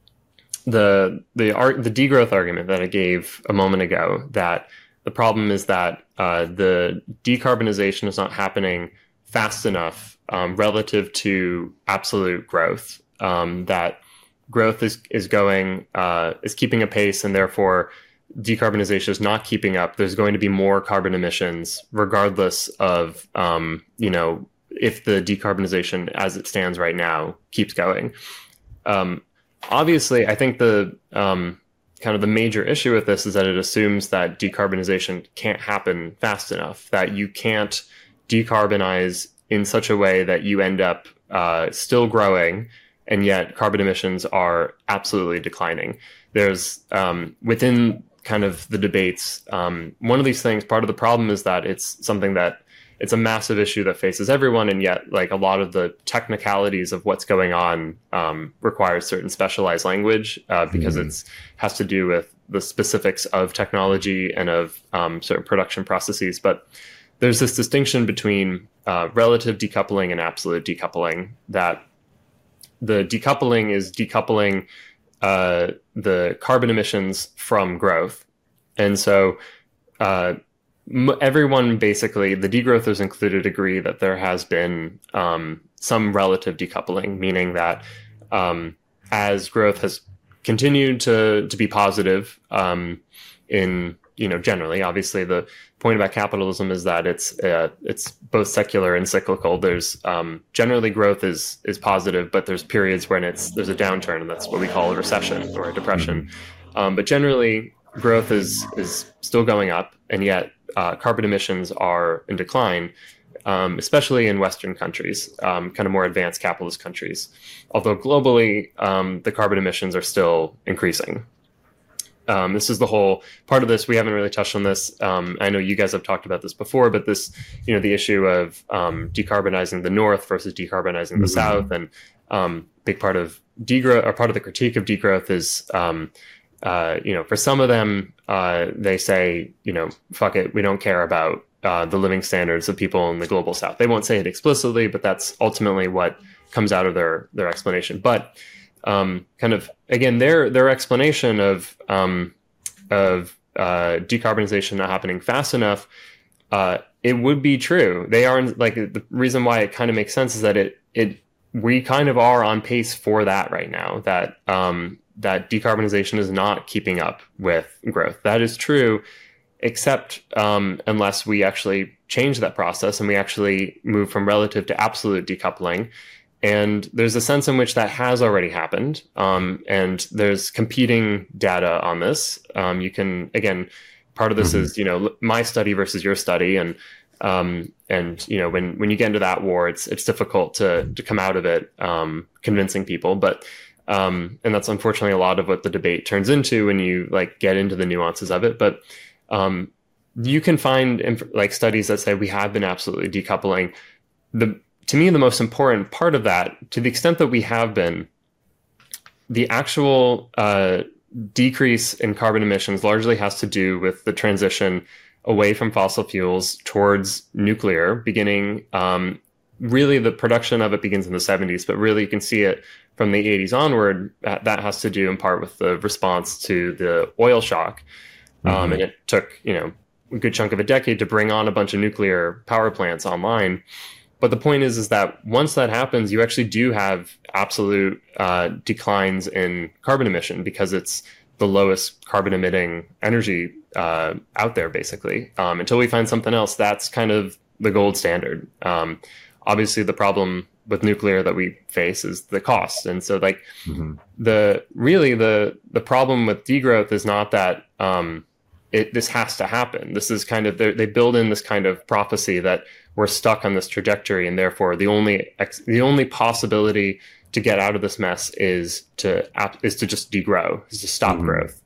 the, the art, the degrowth argument that I gave a moment ago, that the problem is that uh, the decarbonization is not happening fast enough um, relative to absolute growth. Um, that growth is is going uh, is keeping a pace, and therefore decarbonization is not keeping up. There's going to be more carbon emissions, regardless of um, you know if the decarbonization as it stands right now keeps going. Um, obviously, I think the um, kind of the major issue with this is that it assumes that decarbonization can't happen fast enough, that you can't decarbonize in such a way that you end up uh, still growing, and yet carbon emissions are absolutely declining. There's um, within kind of the debates, um, one of these things, part of the problem is that it's something that it's a massive issue that faces everyone, and yet like a lot of the technicalities of what's going on um, requires certain specialized language uh, because mm-hmm. it's has to do with the specifics of technology and of um, certain production processes. But there's this distinction between uh, relative decoupling and absolute decoupling, that the decoupling is decoupling uh, the carbon emissions from growth. And so uh, everyone basically, the degrowthers included, agree that there has been um, some relative decoupling, meaning that um, as growth has continued to to be positive um, in, you know, generally, obviously the point about capitalism is that it's uh, it's both secular and cyclical. There's um, generally growth is is positive, but there's periods when it's there's a downturn, and that's what we call a recession or a depression. Um, but generally, growth is is still going up, and yet uh, carbon emissions are in decline, um, especially in Western countries, um, kind of more advanced capitalist countries. Although globally, um, the carbon emissions are still increasing. Um, this is the whole part of this. We haven't really touched on this. Um, I know you guys have talked about this before, but this, you know, the issue of um, decarbonizing the North versus decarbonizing the mm-hmm. South, and um, big part of degrowth, or part of the critique of degrowth is, um, uh, you know, for some of them, uh, they say, you know, fuck it, we don't care about uh, the living standards of people in the global South. They won't say it explicitly, but that's ultimately what comes out of their their explanation. But Um, kind of again, their their explanation of um, of uh, decarbonization not happening fast enough, uh, it would be true. They aren't, like, the reason why it kind of makes sense is that it it we kind of are on pace for that right now. That um, that decarbonization is not keeping up with growth. That is true, except um, unless we actually change that process and we actually move from relative to absolute decoupling. And there's a sense in which that has already happened. Um, and there's competing data on this. Um, you can, again, part of this mm-hmm. is, you know, my study versus your study. And, um, and, you know, when, when you get into that war, it's, it's difficult to, to come out of it, um, convincing people. But, um, and that's unfortunately a lot of what the debate turns into when you like get into the nuances of it. But, um, you can find inf- like studies that say we have been absolutely decoupling. The, To me, the most important part of that, to the extent that we have been, the actual uh, decrease in carbon emissions largely has to do with the transition away from fossil fuels towards nuclear, beginning, um, really the production of it begins in the seventies, but really you can see it from the eighties onward. That, that has to do in part with the response to the oil shock. Um, mm-hmm. And it took, you know, a good chunk of a decade to bring on a bunch of nuclear power plants online. But the point is, is that once that happens, you actually do have absolute uh, declines in carbon emission because it's the lowest carbon emitting energy uh, out there, basically. Um, until we find something else, that's kind of the gold standard. Um, obviously, the problem with nuclear that we face is the cost. And so like mm-hmm. the really the the problem with degrowth is not that um, it this has to happen. This is kind of, they build in this kind of prophecy that we're stuck on this trajectory, and therefore the only ex, the only possibility to get out of this mess is to is to just degrow, is to stop mm-hmm. growth.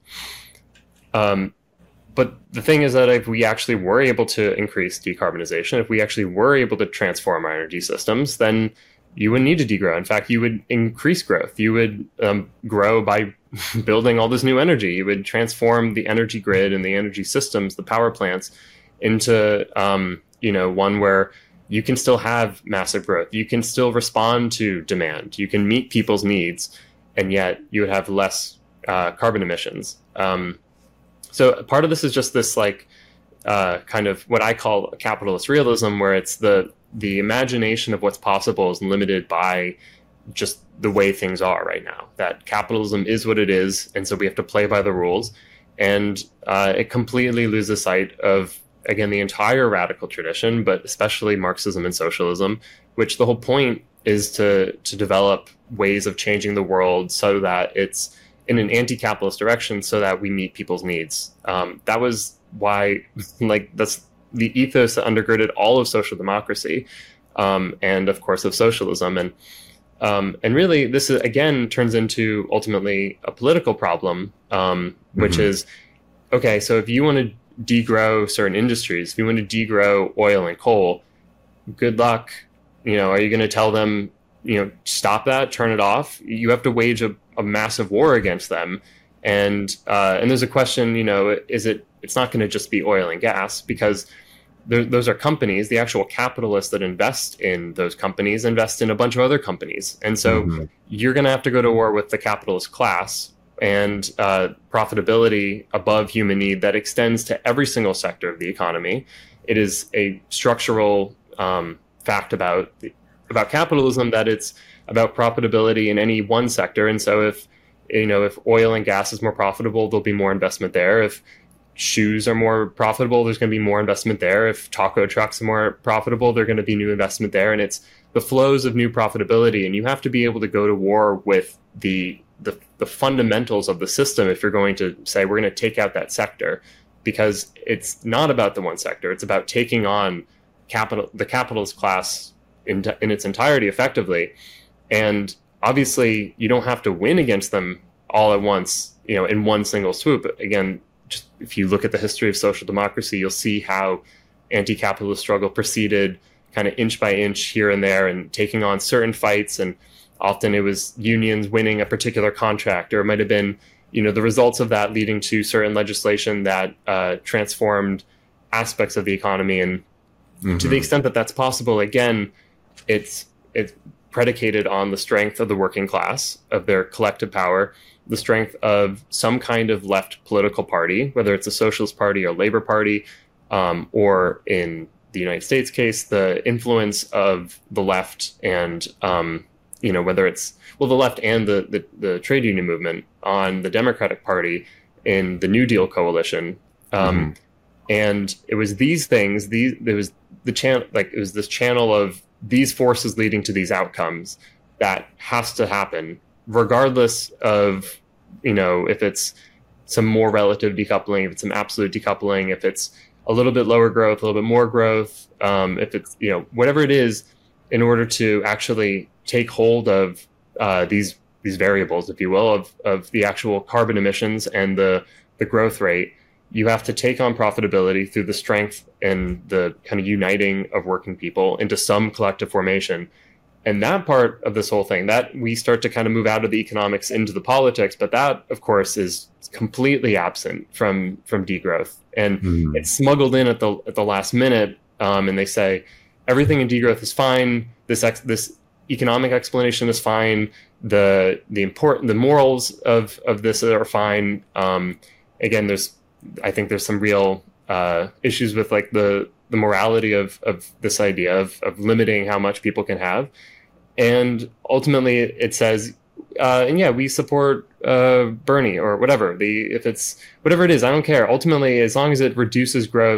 Um, but the thing is that if we actually were able to increase decarbonization, if we actually were able to transform our energy systems, then you wouldn't need to degrow. In fact, you would increase growth. You would um, grow by building all this new energy. You would transform the energy grid and the energy systems, the power plants, into um, you know, one where you can still have massive growth. You can still respond to demand. You can meet people's needs, and yet you would have less uh, carbon emissions. Um, so part of this is just this like uh, kind of what I call capitalist realism, where it's the the imagination of what's possible is limited by just the way things are right now. That capitalism is what it is, and so we have to play by the rules. And uh, it completely loses sight of again, the entire radical tradition, but especially Marxism and socialism, which the whole point is to to develop ways of changing the world so that it's in an anti-capitalist direction, so that we meet people's needs. Um, that was why, like, that's the ethos that undergirded all of social democracy, um, and of course of socialism. And um, and really, this is, again, turns into ultimately a political problem, um, which mm-hmm. is, okay, so if you want to degrow certain industries, if you want to degrow oil and coal, good luck. You know, are you going to tell them, you know, stop that, turn it off? You have to wage a, a massive war against them. And uh, and there's a question, you know, is it, it's not going to just be oil and gas, because there, those are companies, the actual capitalists that invest in those companies invest in a bunch of other companies. And so mm-hmm. you're going to have to go to war with the capitalist class and uh, profitability above human need that extends to every single sector of the economy. It is a structural um, fact about about capitalism that it's about profitability in any one sector. And so if, you know, if oil and gas is more profitable, there'll be more investment there. If shoes are more profitable, there's going to be more investment there. If taco trucks are more profitable, there's going to be new investment there. And it's the flows of new profitability. And you have to be able to go to war with the the, the fundamentals of the system if you're going to say we're going to take out that sector, because it's not about the one sector. It's about taking on capital, the capitalist class in, in its entirety effectively. And obviously you don't have to win against them all at once, you know, in one single swoop. Again, just if you look at the history of social democracy, you'll see how anti-capitalist struggle proceeded kind of inch by inch here and there, and taking on certain fights. And often it was unions winning a particular contract, or it might have been, you know, the results of that leading to certain legislation that uh, transformed aspects of the economy. And mm-hmm. to the extent that that's possible, again, it's it's predicated on the strength of the working class, of their collective power, the strength of some kind of left political party, whether it's a socialist party or Labor Party, um, or in the United States case, the influence of the left and, um, you know, whether it's, well, the left and the, the, the trade union movement on the Democratic Party in the New Deal coalition. Um, mm-hmm. And it was these things, these, there was the channel, like it was this channel of these forces leading to these outcomes that has to happen, regardless of, you know, if it's some more relative decoupling, if it's some absolute decoupling, if it's a little bit lower growth, a little bit more growth, um, if it's, you know, whatever it is, in order to actually take hold of uh, these these variables, if you will, of of the actual carbon emissions and the the growth rate, you have to take on profitability through the strength and the kind of uniting of working people into some collective formation. And that part of this whole thing, that we start to kind of move out of the economics into the politics, but that, of course, is completely absent from from degrowth. And mm. it's smuggled in at the at the last minute, um, and they say everything in degrowth is fine. This ex- this economic explanation is fine. The the important the morals of of this are fine. Um, again, there's I think there's some real uh, issues with like the the morality of of this idea of of limiting how much people can have. And ultimately, it says, uh, and yeah, we support uh, Bernie or whatever. The if it's whatever it is, I don't care. Ultimately, as long as it reduces growth,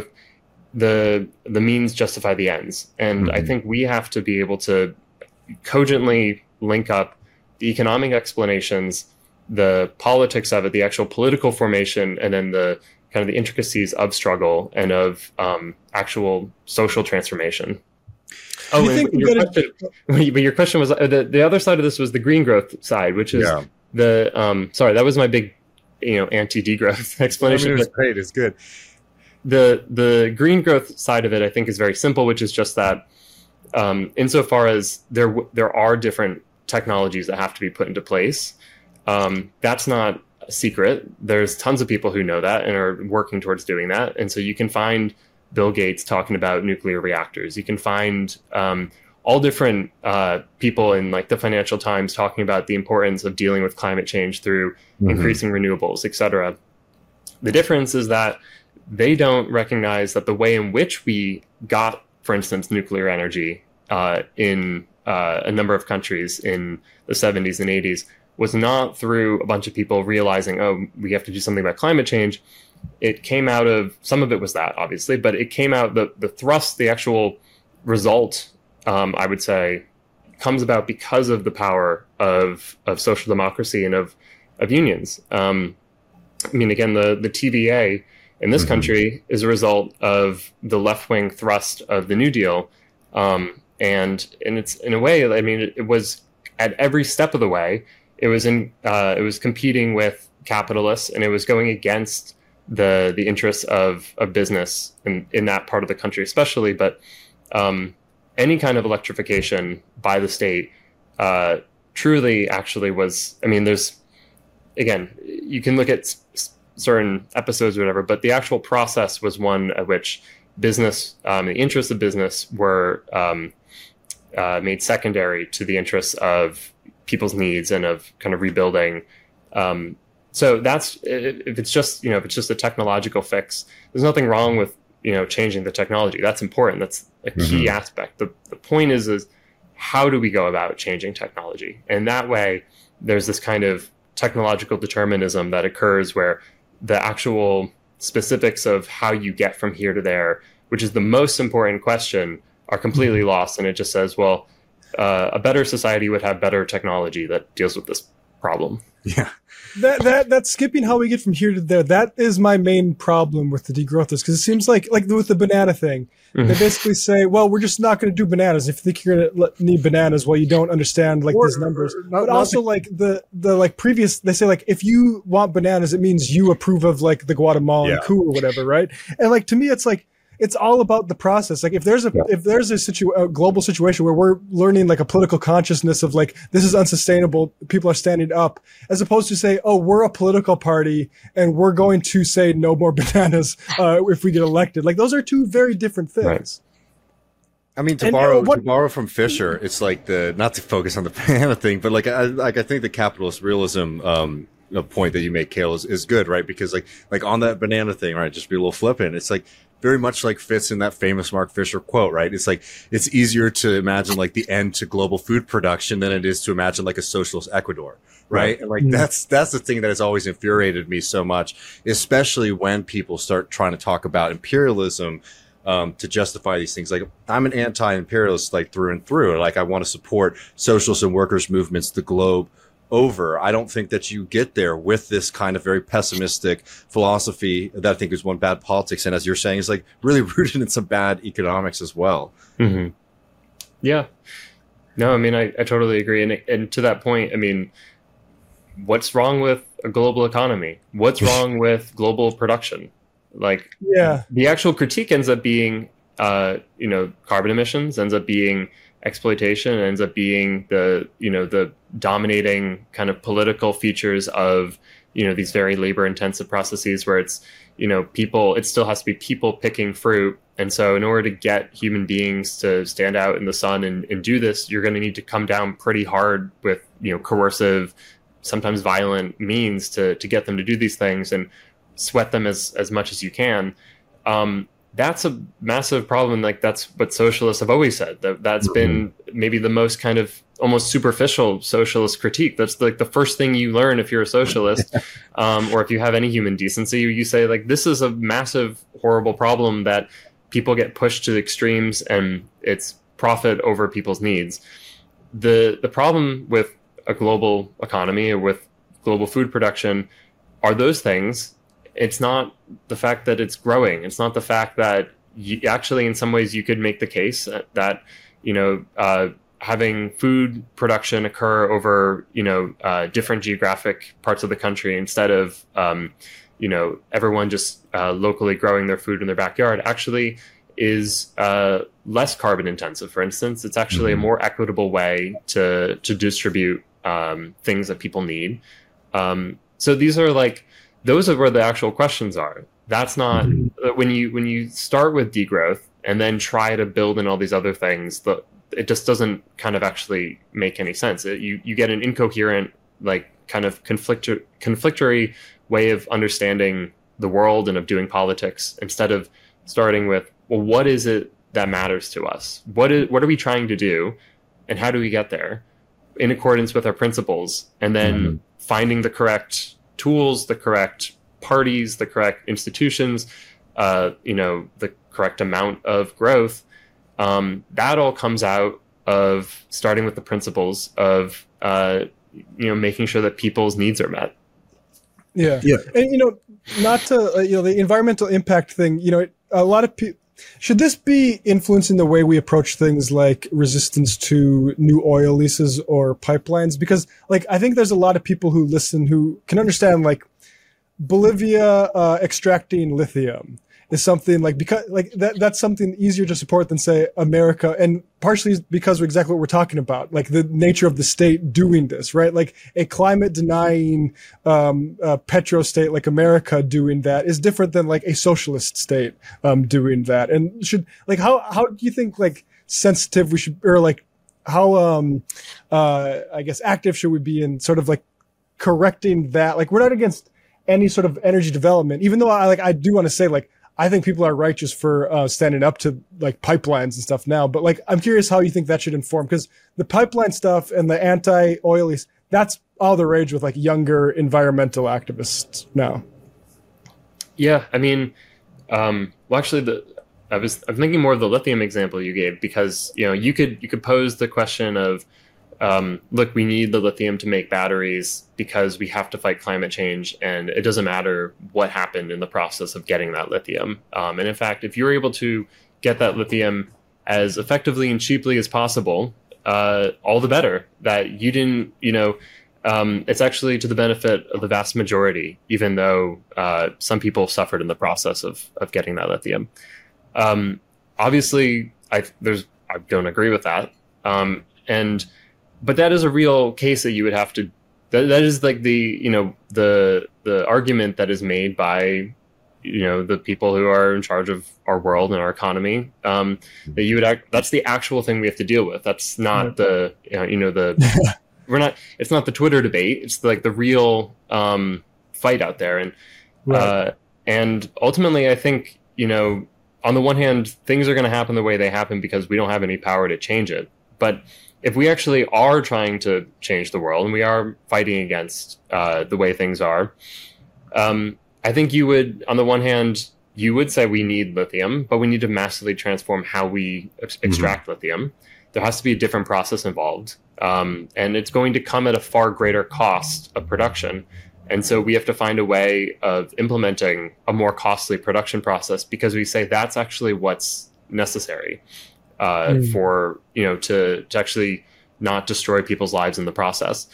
the the means justify the ends. And mm-hmm. I think we have to be able to cogently link up the economic explanations, the politics of it, the actual political formation, and then the kind of the intricacies of struggle and of um, actual social transformation. Oh, you and your question, but your question was uh, the the other side of this was the green growth side, which is yeah. the um. Sorry, that was my big, you know, anti-degrowth explanation. I mean, it was great. It's good. The the green growth side of it, I think, is very simple, which is just that, um, insofar as there there are different technologies that have to be put into place, um, that's not a secret. There's tons of people who know that and are working towards doing that, and so you can find Bill Gates talking about nuclear reactors. You can find um, all different uh, people in like the Financial Times talking about the importance of dealing with climate change through mm-hmm. increasing renewables, et cetera. The difference is that they don't recognize that the way in which we got, for instance, nuclear energy uh, in uh, a number of countries in the seventies and eighties was not through a bunch of people realizing, oh, we have to do something about climate change. it came out of, some of it was that, obviously, but it came out, the, the thrust, the actual result, um, I would say, comes about because of the power of of social democracy and of of unions. Um, I mean, again, the, the T V A in this mm-hmm. country is a result of the left-wing thrust of the New Deal. Um, and and it's, in a way, I mean, it, it was at every step of the way, it was in uh, it was competing with capitalists, and it was going against the the interests of, of business in, in that part of the country especially. But um, any kind of electrification by the state uh, truly actually was, I mean, there's, again, you can look at s- certain episodes or whatever, but the actual process was one at which business, um, the interests of business were um, uh, made secondary to the interests of people's needs and of kind of rebuilding. Um, so that's, if it's just, you know, if it's just a technological fix, there's nothing wrong with, you know, changing the technology. That's important. That's a key mm-hmm. aspect. The, the point is, is how do we go about changing technology? And that way there's this kind of technological determinism that occurs where the actual specifics of how you get from here to there, which is the most important question, are completely mm-hmm. lost. And it just says, well, uh, a better society would have better technology that deals with this problem. Yeah. That that that's skipping how we get from here to there. That is my main problem with the degrowthers, because it seems like like with the banana thing, mm-hmm. they basically say, well, we're just not going to do bananas if you think you're going to need bananas. Well, you don't understand like or, these numbers. Not, but not also the- like the the like previous, they say like if you want bananas, it means you approve of like the Guatemalan yeah. coup or whatever, right? And like to me, it's like, it's all about the process. Like if there's a, yeah. if there's a, situ- a global situation where we're learning like a political consciousness of like, this is unsustainable, people are standing up, as opposed to say, oh, we're a political party and we're going to say no more bananas uh, if we get elected. Like those are two very different things. Right. I mean, to and, borrow uh, what, to borrow from Fisher, it's like the, not to focus on the banana thing, but like I like I think the capitalist realism um the point that you make, Cale, is, is good, right? Because like like on that banana thing, right? Just be a little flippant. It's like very much like fits in that famous Mark Fisher quote, right? It's like it's easier to imagine like the end to global food production than it is to imagine like a socialist Ecuador, right? right. And like mm-hmm. that's that's the thing that has always infuriated me so much, especially when people start trying to talk about imperialism um, to justify these things. Like I'm an anti-imperialist, like through and through. Like I want to support socialist and workers' movements the globe over. I don't think that you get there with this kind of very pessimistic philosophy that I think is one bad politics. And as you're saying, is like really rooted in some bad economics as well. Mm-hmm. Yeah. No, I mean, I, I totally agree. And, and to that point, I mean, what's wrong with a global economy? What's wrong with global production? Like, yeah, the actual critique ends up being, uh, you know, carbon emissions, ends up being exploitation, ends up being the, you know, the dominating kind of political features of, you know, these very labor intensive processes where it's, you know, people, it still has to be people picking fruit. And so in order to get human beings to stand out in the sun and, and do this, you're going to need to come down pretty hard with, you know, coercive, sometimes violent means to, to get them to do these things and sweat them as, as much as you can. Um, That's a massive problem. Like that's what socialists have always said. That that's been maybe the most kind of almost superficial socialist critique. That's like the first thing you learn if you're a socialist, um, or if you have any human decency. You say like, this is a massive, horrible problem that people get pushed to the extremes, and it's profit over people's needs. The the problem with a global economy or with global food production are those things. It's not the fact that it's growing. It's not the fact that you, actually, in some ways, you could make the case that, that you know, uh, having food production occur over, you know, uh, different geographic parts of the country instead of, um, you know, everyone just uh, locally growing their food in their backyard actually is uh, less carbon intensive. For instance, it's actually mm-hmm. a more equitable way to to distribute um, things that people need. Um, so these are like. Those are where the actual questions are. That's not mm-hmm. when you when you start with degrowth and then try to build in all these other things. The, it just doesn't kind of actually make any sense. It, you you get an incoherent, like kind of conflictor, conflictory way of understanding the world and of doing politics instead of starting with, well, what is it that matters to us? What is what are we trying to do, and how do we get there in accordance with our principles? And then mm-hmm. finding the correct tools, the correct parties, the correct institutions, uh, you know, the correct amount of growth, um, that all comes out of starting with the principles of, uh, you know, making sure that people's needs are met. Yeah. Yeah. And, you know, not to, uh, you know, the environmental impact thing, you know, it, a lot of people, should this be influencing the way we approach things like resistance to new oil leases or pipelines? Because, like, I think there's a lot of people who listen who can understand, like, Bolivia uh, extracting lithium is something like, because like that that's something easier to support than, say, America, and partially because of exactly what we're talking about, like the nature of the state doing this, right? Like a climate denying um, uh, petro state like America doing that is different than like a socialist state um, doing that. And should like how how do you think like sensitive we should, or like how um uh I guess active should we be in sort of like correcting that? Like, we're not against any sort of energy development, even though I like I do want to say like I think people are righteous for uh, standing up to like pipelines and stuff now. But like, I'm curious how you think that should inform, because the pipeline stuff and the anti-oil lease, that's all the rage with like younger environmental activists now. Yeah, I mean, um, well, actually, the I was I'm thinking more of the lithium example you gave, because you know you could you could pose the question of, um, look, we need the lithium to make batteries because we have to fight climate change, and it doesn't matter what happened in the process of getting that lithium. Um, and in fact, if you're able to get that lithium as effectively and cheaply as possible, uh, all the better. That you didn't, you know, um, it's actually to the benefit of the vast majority, even though uh, some people suffered in the process of of getting that lithium. Um, obviously, I there's I don't agree with that, um, and but that is a real case that you would have to. That that is like the you know the the argument that is made by you know the people who are in charge of our world and our economy. Um, that you would act. That's the actual thing we have to deal with. That's not the you know, you know the we're not. It's not the Twitter debate. It's like the real um, fight out there, and right. uh, and ultimately, I think you know. On the one hand, things are going to happen the way they happen because we don't have any power to change it. But if we actually are trying to change the world and we are fighting against uh, the way things are, um, I think you would, on the one hand, you would say we need lithium, but we need to massively transform how we ex- extract mm-hmm. lithium. There has to be a different process involved. Um, and it's going to come at a far greater cost of production. And so we have to find a way of implementing a more costly production process, because we say that's actually what's necessary uh, mm. for, you know, to, to actually not destroy people's lives in the process.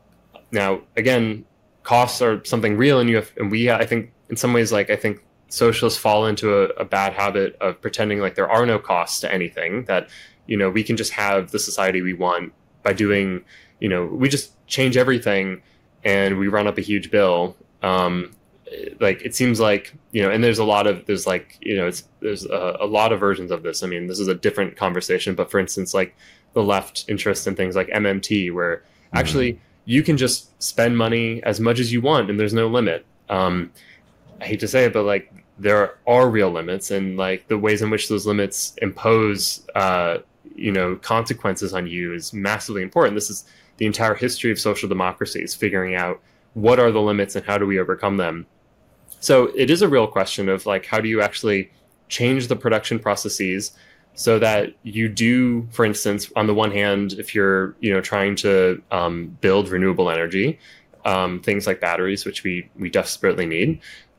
Now, again, costs are something real, and you have, and we, I think in some ways, like, I think socialists fall into a, a bad habit of pretending like there are no costs to anything, that, you know, we can just have the society we want by doing, you know, we just change everything and we run up a huge bill. Um, like it seems like, you know, and there's a lot of, there's like, you know, it's, there's a, a lot of versions of this. I mean, this is a different conversation, but for instance, like the left interest in things like M M T, where mm-hmm. actually you can just spend money as much as you want and there's no limit. Um, I hate to say it, but like there are real limits, and like the ways in which those limits impose, uh, you know, consequences on you is massively important. This is the entire history of social democracies, figuring out what are the limits and how do we overcome them. So it is a real question of like, how do you actually change the production processes so that you do, for instance, on the one hand, if you're, you know, trying to um, build renewable energy, um, things like batteries, which we, we desperately need,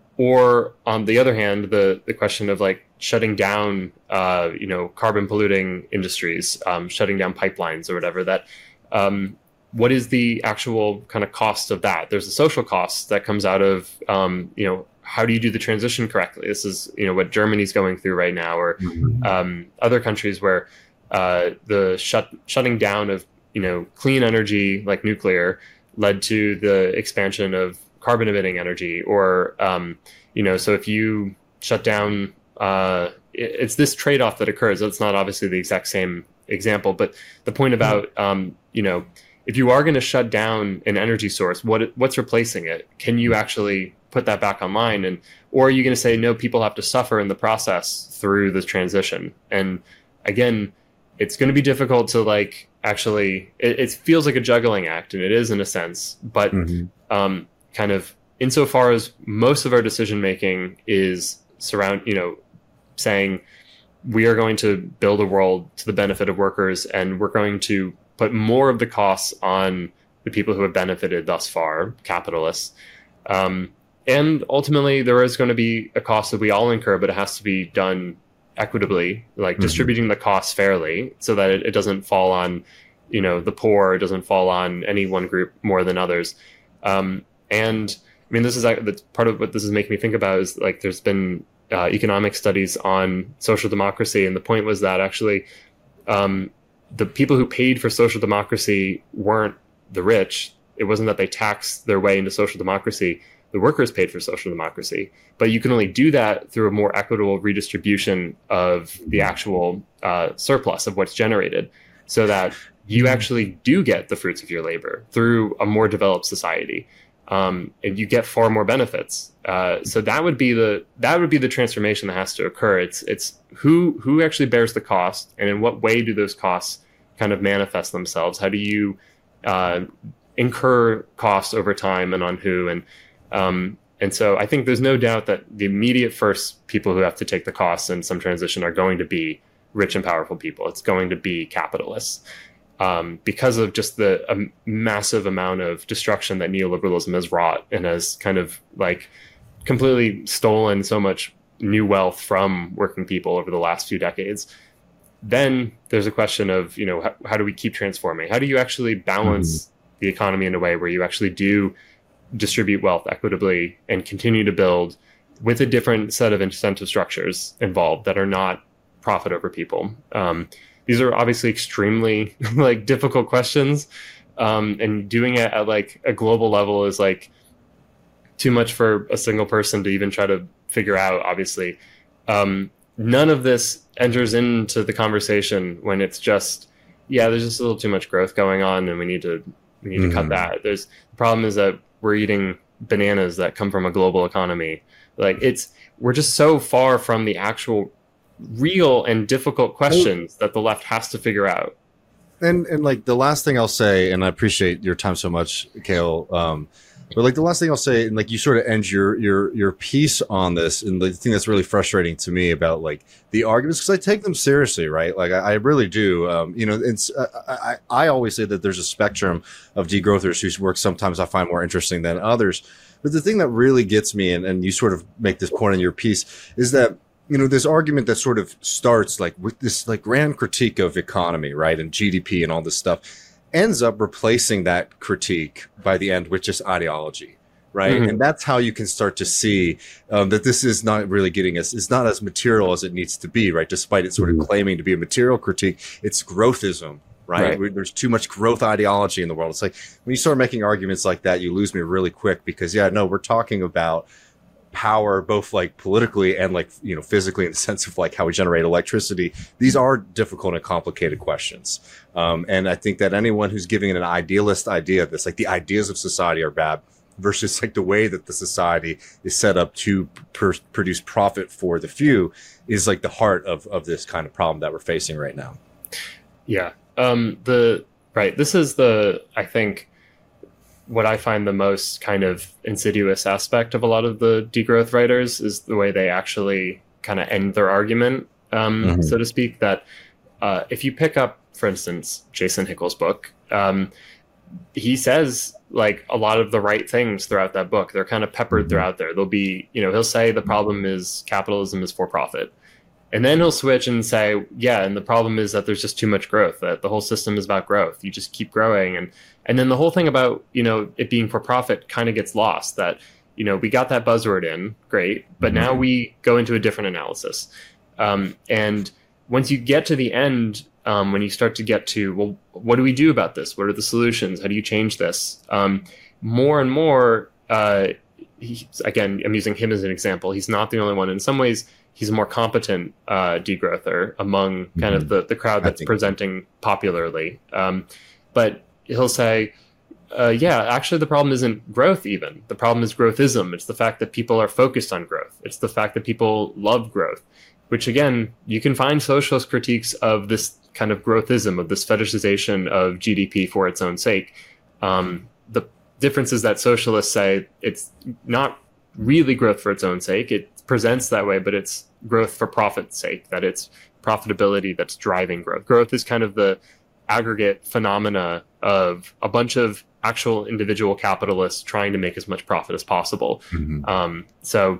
or on the other hand, the, the question of like shutting down, uh, you know, carbon polluting industries, um, shutting down pipelines or whatever, that, um, what is the actual kind of cost of that? There's a social cost that comes out of, um, you know, how do you do the transition correctly? This is, you know, what Germany's going through right now, or mm-hmm. um, other countries where uh, the shut shutting down of, you know, clean energy like nuclear led to the expansion of carbon emitting energy, or, um, you know, so if you shut down, uh, it, it's this trade-off that occurs. It's not obviously the exact same example, but the point about, um, you know, if you are going to shut down an energy source, what what's replacing it? Can you actually put that back online? And or are you going to say, no, people have to suffer in the process through the transition? And again, it's going to be difficult to like actually, it, it feels like a juggling act, and it is in a sense, but mm-hmm. um, kind of insofar as most of our decision making is surround, you know, saying we are going to build a world to the benefit of workers, and we're going to put more of the costs on the people who have benefited thus far, capitalists. Um, and ultimately, there is going to be a cost that we all incur, but it has to be done equitably, like mm-hmm. distributing the costs fairly, so that it, it doesn't fall on, you know, the poor. It doesn't fall on any one group more than others. Um, and I mean, this is that's part of what this is making me think about is like there's been uh, economic studies on social democracy, and the point was that actually um, the people who paid for social democracy weren't the rich. It wasn't that they taxed their way into social democracy. The workers paid for social democracy, but you can only do that through a more equitable redistribution of the actual uh, surplus of what's generated, so that you actually do get the fruits of your labor through a more developed society, um, and you get far more benefits. Uh, so that would be the that would be the transformation that has to occur. It's it's who who actually bears the cost, and in what way do those costs kind of manifest themselves? How do you uh, incur costs over time, and on who? And Um, and so I think there's no doubt that the immediate first people who have to take the costs in some transition are going to be rich and powerful people. It's going to be capitalists um, because of just the um, massive amount of destruction that neoliberalism has wrought and has kind of like completely stolen so much new wealth from working people over the last few decades. Then there's a question of, you know, how, how do we keep transforming? How do you actually balance mm-hmm. the economy in a way where you actually do distribute wealth equitably and continue to build with a different set of incentive structures involved that are not profit over people? Um, these are obviously extremely like difficult questions, um, and doing it at like a global level is like too much for a single person to even try to figure out. Obviously, um, none of this enters into the conversation when it's just, yeah, there's just a little too much growth going on, and we need to we need mm-hmm. to cut that. There's the problem is that we're eating bananas that come from a global economy. Like it's, we're just so far from the actual real and difficult questions that the left has to figure out. And and like the last thing I'll say, and I appreciate your time so much, Cale, um, but like the last thing I'll say, and like you sort of end your your your piece on this, and the thing that's really frustrating to me about like the arguments, because I take them seriously, right? Like I, I really do. Um, you know, it's uh, I I always say that there's a spectrum of degrowthers whose work sometimes I find more interesting than others. But the thing that really gets me, and, and you sort of make this point in your piece, is that, you know, this argument that sort of starts like with this like grand critique of economy, right, and G D P and all this stuff, ends up replacing that critique by the end with just ideology, right? Mm-hmm. And that's how you can start to see um, that this is not really getting us, it's not as material as it needs to be, right? Despite it sort of mm-hmm. claiming to be a material critique, it's growthism, right? right? There's too much growth ideology in the world. It's like when you start making arguments like that, you lose me really quick because, yeah, no, we're talking about power, both like politically and like, you know, physically in the sense of like how we generate electricity. These are difficult and complicated questions. Um, and I think that anyone who's giving it an idealist idea of this, like the ideas of society are bad versus like the way that the society is set up to pr- produce profit for the few is like the heart of, of this kind of problem that we're facing right now. Yeah. Um, the, right. This is the, I think, what I find the most kind of insidious aspect of a lot of the degrowth writers is the way they actually kind of end their argument, um, mm-hmm. so to speak, that uh, if you pick up, for instance, Jason Hickel's book, um, he says like a lot of the right things throughout that book. They're kind of peppered mm-hmm. throughout there. They'll be, you know, he'll say the problem is capitalism is for profit. And then he'll switch and say, yeah, and the problem is that there's just too much growth, that the whole system is about growth. You just keep growing. And and then the whole thing about, you know, it being for profit kind of gets lost, that, you know, we got that buzzword in, great, but mm-hmm. now we go into a different analysis. Um, and once you get to the end, um, when you start to get to, well, what do we do about this? What are the solutions? How do you change this? Um, more and more, uh, he, again, I'm using him as an example. He's not the only one. In some ways, he's a more competent uh, degrowther among kind mm-hmm. of the, the crowd that's presenting popularly. Um, but he'll say, uh, yeah, actually the problem isn't growth even. The problem is growthism. It's the fact that people are focused on growth. It's the fact that people love growth, which again, you can find socialist critiques of this kind of growthism, of this fetishization of G D P for its own sake. Um, the difference is that socialists say it's not really growth for its own sake. It presents that way, but it's growth for profit's sake, that it's profitability that's driving growth. Growth is kind of the aggregate phenomena of a bunch of actual individual capitalists trying to make as much profit as possible. Mm-hmm. Um, so,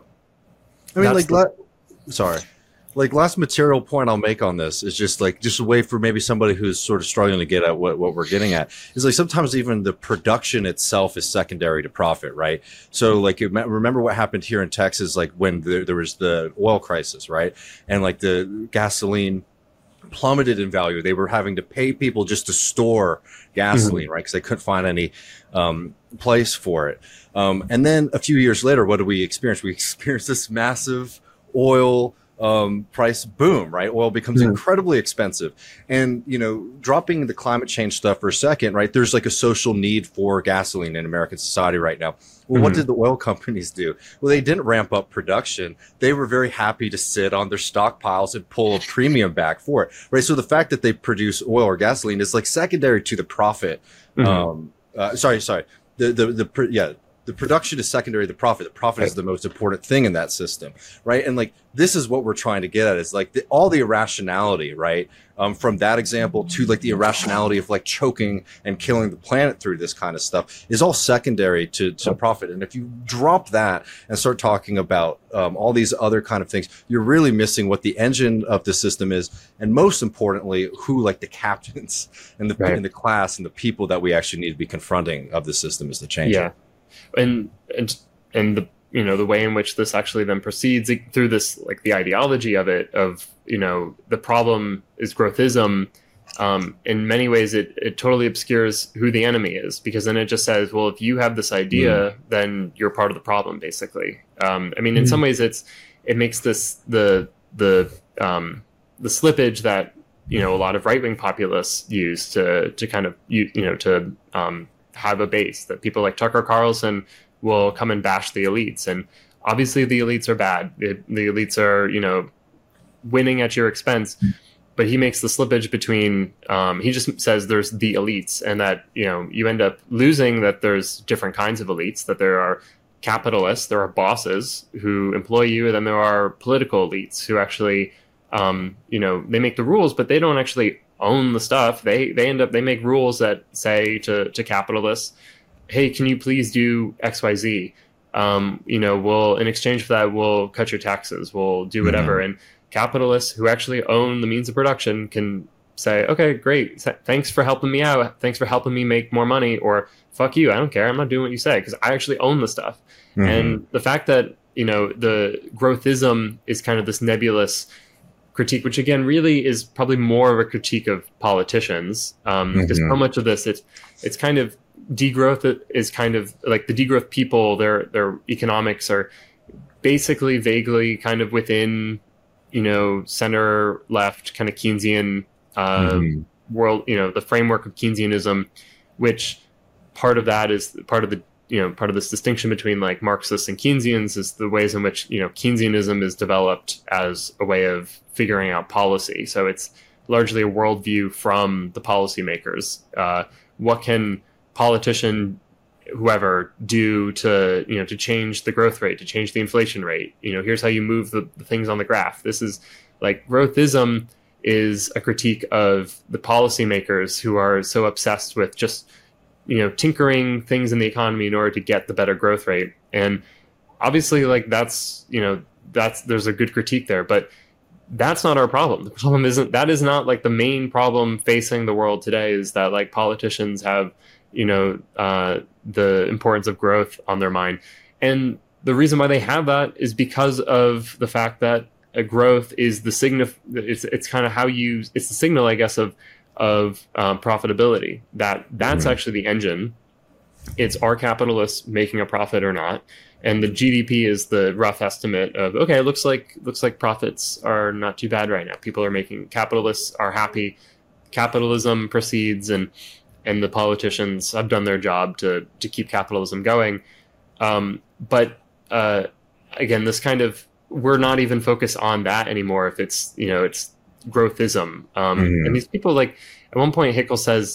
I mean, like, the- la- sorry. Like, last material point I'll make on this is just like just a way for maybe somebody who's sort of struggling to get at what, what we're getting at is like sometimes even the production itself is secondary to profit, right? So like remember what happened here in Texas, like when the, there was the oil crisis, right? And like the gasoline plummeted in value. They were having to pay people just to store gasoline, mm-hmm. right? Because they couldn't find any um, place for it. Um, and then a few years later, what do we experience? We experience this massive oil um price boom, right? Oil becomes mm. incredibly expensive. And, you know, dropping the climate change stuff for a second, right? There's like a social need for gasoline in American society right now. Well, mm. what did the oil companies do? Well, they didn't ramp up production. They were very happy to sit on their stockpiles and pull a premium back for it, right? So the fact that they produce oil or gasoline is like secondary to the profit. Mm-hmm. Um, uh, sorry, sorry. The, the, the, yeah. The production is secondary to the profit. The profit right. is the most important thing in that system, right? And like this is what we're trying to get at is like the, all the irrationality, right? Um, from that example to like the irrationality of like choking and killing the planet through this kind of stuff is all secondary to, to profit. And if you drop that and start talking about um, all these other kind of things, you're really missing what the engine of the system is, and most importantly, who like the captains and the right. and the class and the people that we actually need to be confronting of the system is the change. Yeah. And, and, and the, you know, the way in which this actually then proceeds through this, like the ideology of it, of, you know, the problem is growthism. Um, in many ways, it, it totally obscures who the enemy is, because then it just says, well, if you have this idea, mm. then you're part of the problem, basically. Um, I mean, in mm. some ways it's, it makes this, the, the, um, the slippage that, you know, a lot of right-wing populists use to, to kind of, you, you know, to, um, have a base, that people like Tucker Carlson will come and bash the elites. And obviously the elites are bad. The, the elites are, you know, winning at your expense, but he makes the slippage between, um, he just says there's the elites, and that, you know, you end up losing that there's different kinds of elites, that there are capitalists, there are bosses who employ you, and then there are political elites who actually, um, you know, they make the rules, but they don't actually own the stuff. They they end up they make rules that say to to capitalists, hey, can you please do X Y Z? Um, you know, we'll in exchange for that we'll cut your taxes, we'll do whatever. Mm-hmm. And capitalists who actually own the means of production can say, okay, great, thanks for helping me out, thanks for helping me make more money, or fuck you, I don't care, I'm not doing what you say because I actually own the stuff. Mm-hmm. And the fact that, you know, the growthism is kind of this nebulous critique, which again really is probably more of a critique of politicians, um, mm-hmm. because so much of this, it's it's kind of degrowth is kind of like the degrowth people, their their economics are basically vaguely kind of within, you know, center left kind of Keynesian uh, mm-hmm. world, you know, the framework of Keynesianism, which part of that is part of the you know, part of this distinction between like Marxists and Keynesians is the ways in which, you know, Keynesianism is developed as a way of figuring out policy. So it's largely a worldview from the policymakers. Uh, what can politician, whoever, do to, you know, to change the growth rate, to change the inflation rate? You know, here's how you move the, the things on the graph. This is like growthism is a critique of the policymakers who are so obsessed with just, you know, tinkering things in the economy in order to get the better growth rate. And obviously, like, that's, you know, that's, there's a good critique there, but that's not our problem. The problem isn't, that is not like the main problem facing the world today, is that like politicians have, you know, uh, the importance of growth on their mind. And the reason why they have that is because of the fact that a growth is the signal, it's, it's kind of how you, it's the signal, I guess, of, of um, profitability, that that's mm-hmm. actually the engine. It's, are capitalists making a profit or not? And the G D P is the rough estimate of, okay, it looks like looks like profits are not too bad right now. People are making, capitalists are happy, capitalism proceeds, and and the politicians have done their job to to keep capitalism going. Um, but uh, again, this kind of, we're not even focused on that anymore. If it's, you know, it's growthism. Um, mm-hmm. And these people, like, at one point Hickel says,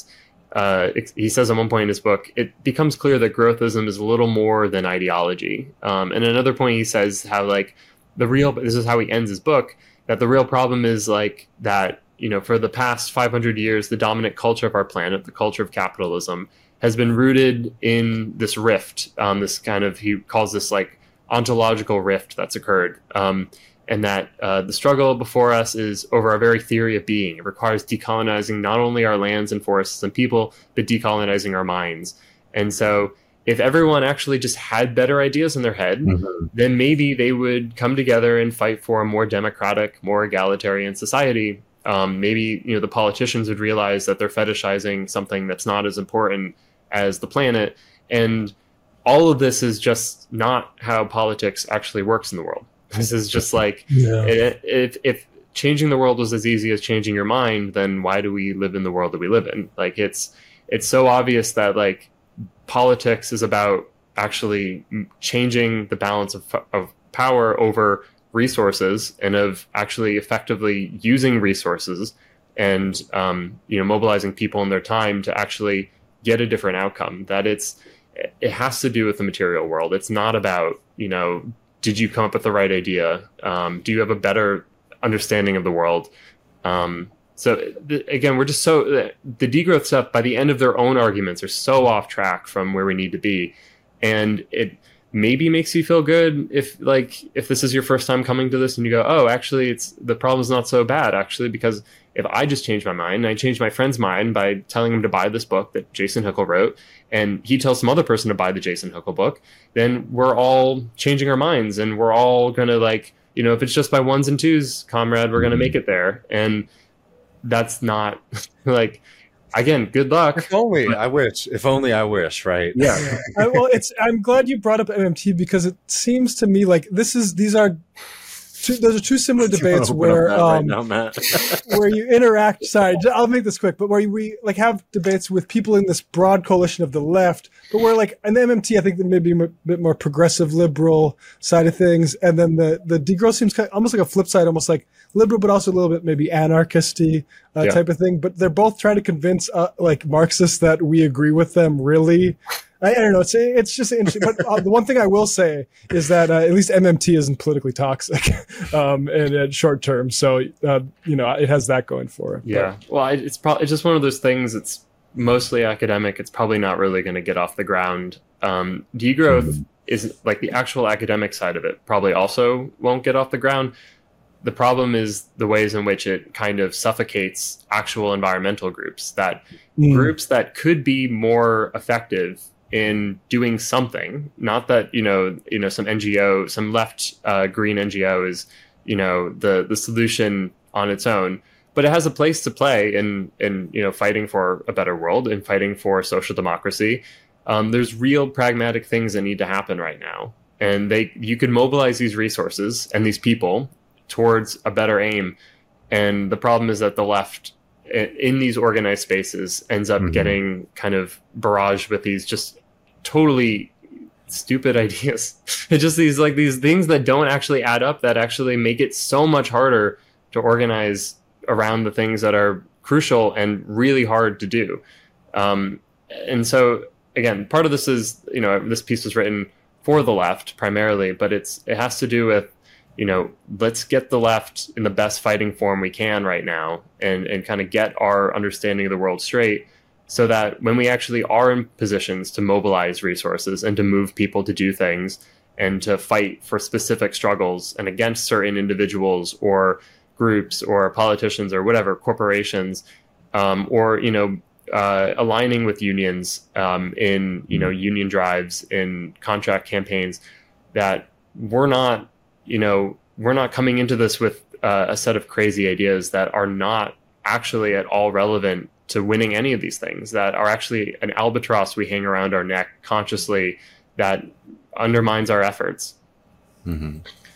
uh, he says at one point in his book, it becomes clear that growthism is a little more than ideology. Um, and another point he says how like the real, this is how he ends his book, that the real problem is like that, you know, for the past five hundred years, the dominant culture of our planet, the culture of capitalism, has been rooted in this rift, um, this kind of, he calls this like ontological rift that's occurred. Um, and that uh, the struggle before us is over our very theory of being. It requires decolonizing not only our lands and forests and people, but decolonizing our minds. And so if everyone actually just had better ideas in their head, mm-hmm. then maybe they would come together and fight for a more democratic, more egalitarian society. Um, maybe, you know, the politicians would realize that they're fetishizing something that's not as important as the planet. And all of this is just not how politics actually works in the world. This is just like, yeah. if, if changing the world was as easy as changing your mind, then why do we live in the world that we live in? Like, it's, it's so obvious that like politics is about actually changing the balance of, of power over resources and of actually effectively using resources and, um, you know, mobilizing people and their time to actually get a different outcome. That it's, it has to do with the material world. It's not about, you know, did you come up with the right idea? Um, do you have a better understanding of the world? Um, so th- again, we're just so, the degrowth stuff by the end of their own arguments are so off track from where we need to be. And it maybe makes you feel good if like, if this is your first time coming to this and you go, oh, actually it's, the problem's not so bad actually, because if I just change my mind, and I change my friend's mind by telling him to buy this book that Jason Hickel wrote, and he tells some other person to buy the Jason Hickel book, then we're all changing our minds and we're all going to like, you know, if it's just by ones and twos, comrade, we're going to make it there. And that's not like, again, good luck. If only but, I wish, if only I wish, right? Yeah. I, well, it's, I'm glad you brought up M M T because it seems to me like this is, these are, Two, those are two similar debates where um, right now, where you interact. Sorry, I'll make this quick. But where we like have debates with people in this broad coalition of the left, but where like in the M M T, I think there may be a bit more progressive liberal side of things, and then the the degrowth seems kind of, almost like a flip side, almost like liberal, but also a little bit maybe anarchisty uh, yeah. type of thing. But they're both trying to convince uh, like Marxists that we agree with them. Really. I, I don't know. It's it's just interesting. But uh, the one thing I will say is that uh, at least M M T isn't politically toxic, um, and at short term. So uh, you know, it has that going for it. Yeah. But, well, it's probably it's just one of those things. It's mostly academic. It's probably not really going to get off the ground. Um, degrowth mm-hmm. is like the actual academic side of it. Probably also won't get off the ground. The problem is the ways in which it kind of suffocates actual environmental groups. That mm. groups that could be more effective in doing something, not that, you know, you know, some N G O, some left uh, green N G O is, you know, the, the solution on its own, but it has a place to play in, in, you know, fighting for a better world and fighting for social democracy. Um, there's real pragmatic things that need to happen right now. And they, you could mobilize these resources and these people towards a better aim. And the problem is that the left in these organized spaces ends up mm-hmm. getting kind of barraged with these just totally stupid ideas. It's just these like these things that don't actually add up, that actually make it so much harder to organize around the things that are crucial and really hard to do. Um, and so again, part of this is, you know, this piece was written for the left primarily, but it's it has to do with, you know, let's get the left in the best fighting form we can right now and, and kind of get our understanding of the world straight so that when we actually are in positions to mobilize resources and to move people to do things and to fight for specific struggles and against certain individuals or groups or politicians or whatever, corporations, um, or, you know, uh, aligning with unions um, in, you know, union drives, in contract campaigns, that we're not, you know, we're not coming into this with uh, a set of crazy ideas that are not actually at all relevant to winning any of these things, that are actually an albatross we hang around our neck consciously that undermines our efforts. Mm-hmm.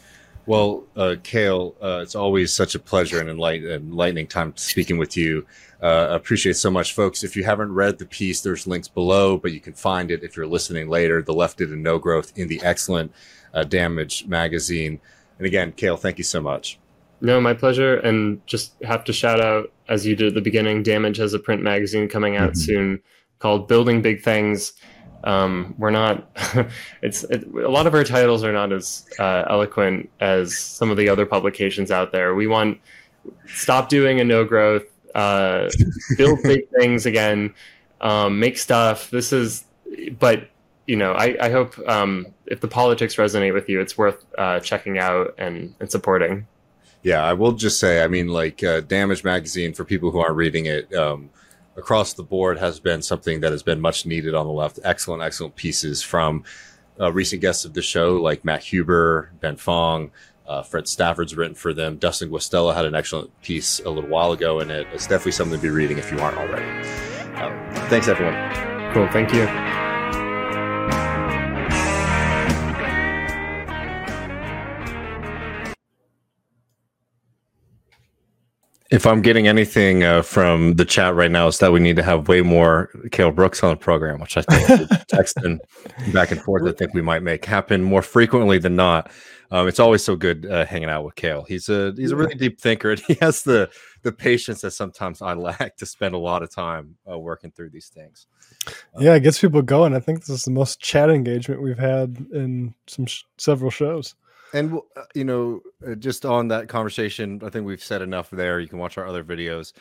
Well, uh, Cale, uh, it's always such a pleasure and enlight- enlightening time speaking with you. Uh, I appreciate so much, folks. If you haven't read the piece, there's links below, but you can find it if you're listening later. The Left Did and No Growth in the excellent uh, Damage magazine. And again, Cale, thank you so much. No, my pleasure. And just have to shout out, as you did at the beginning, Damage has a print magazine coming out mm-hmm. soon called Building Big Things. Um, we're not, it's it, a lot of our titles are not as uh, eloquent as some of the other publications out there. We want, stop doing a no growth, uh, build big things again, um, make stuff. This is, but, you know, I, I hope um, if the politics resonate with you, it's worth uh, checking out and, and supporting. Yeah, I will just say, I mean, like uh, Damage Magazine, for people who aren't reading it, um, across the board has been something that has been much needed on the left. Excellent, excellent pieces from uh, recent guests of the show, like Matt Huber, Ben Fong, uh, Fred Stafford's written for them. Dustin Guastella had an excellent piece a little while ago in it. It's definitely something to be reading if you aren't already. Uh, thanks, everyone. Cool, thank you. If I'm getting anything uh, from the chat right now, is that we need to have way more Cale Brooks on the program, which I think texting back and forth, I think we might make happen more frequently than not. Um, it's always so good uh, hanging out with Cale. He's a he's a really deep thinker, and he has the the patience that sometimes I lack to spend a lot of time uh, working through these things. Um, yeah, it gets people going. I think this is the most chat engagement we've had in some sh- several shows. And, you know, just on that conversation, I think we've said enough there. You can watch our other videos.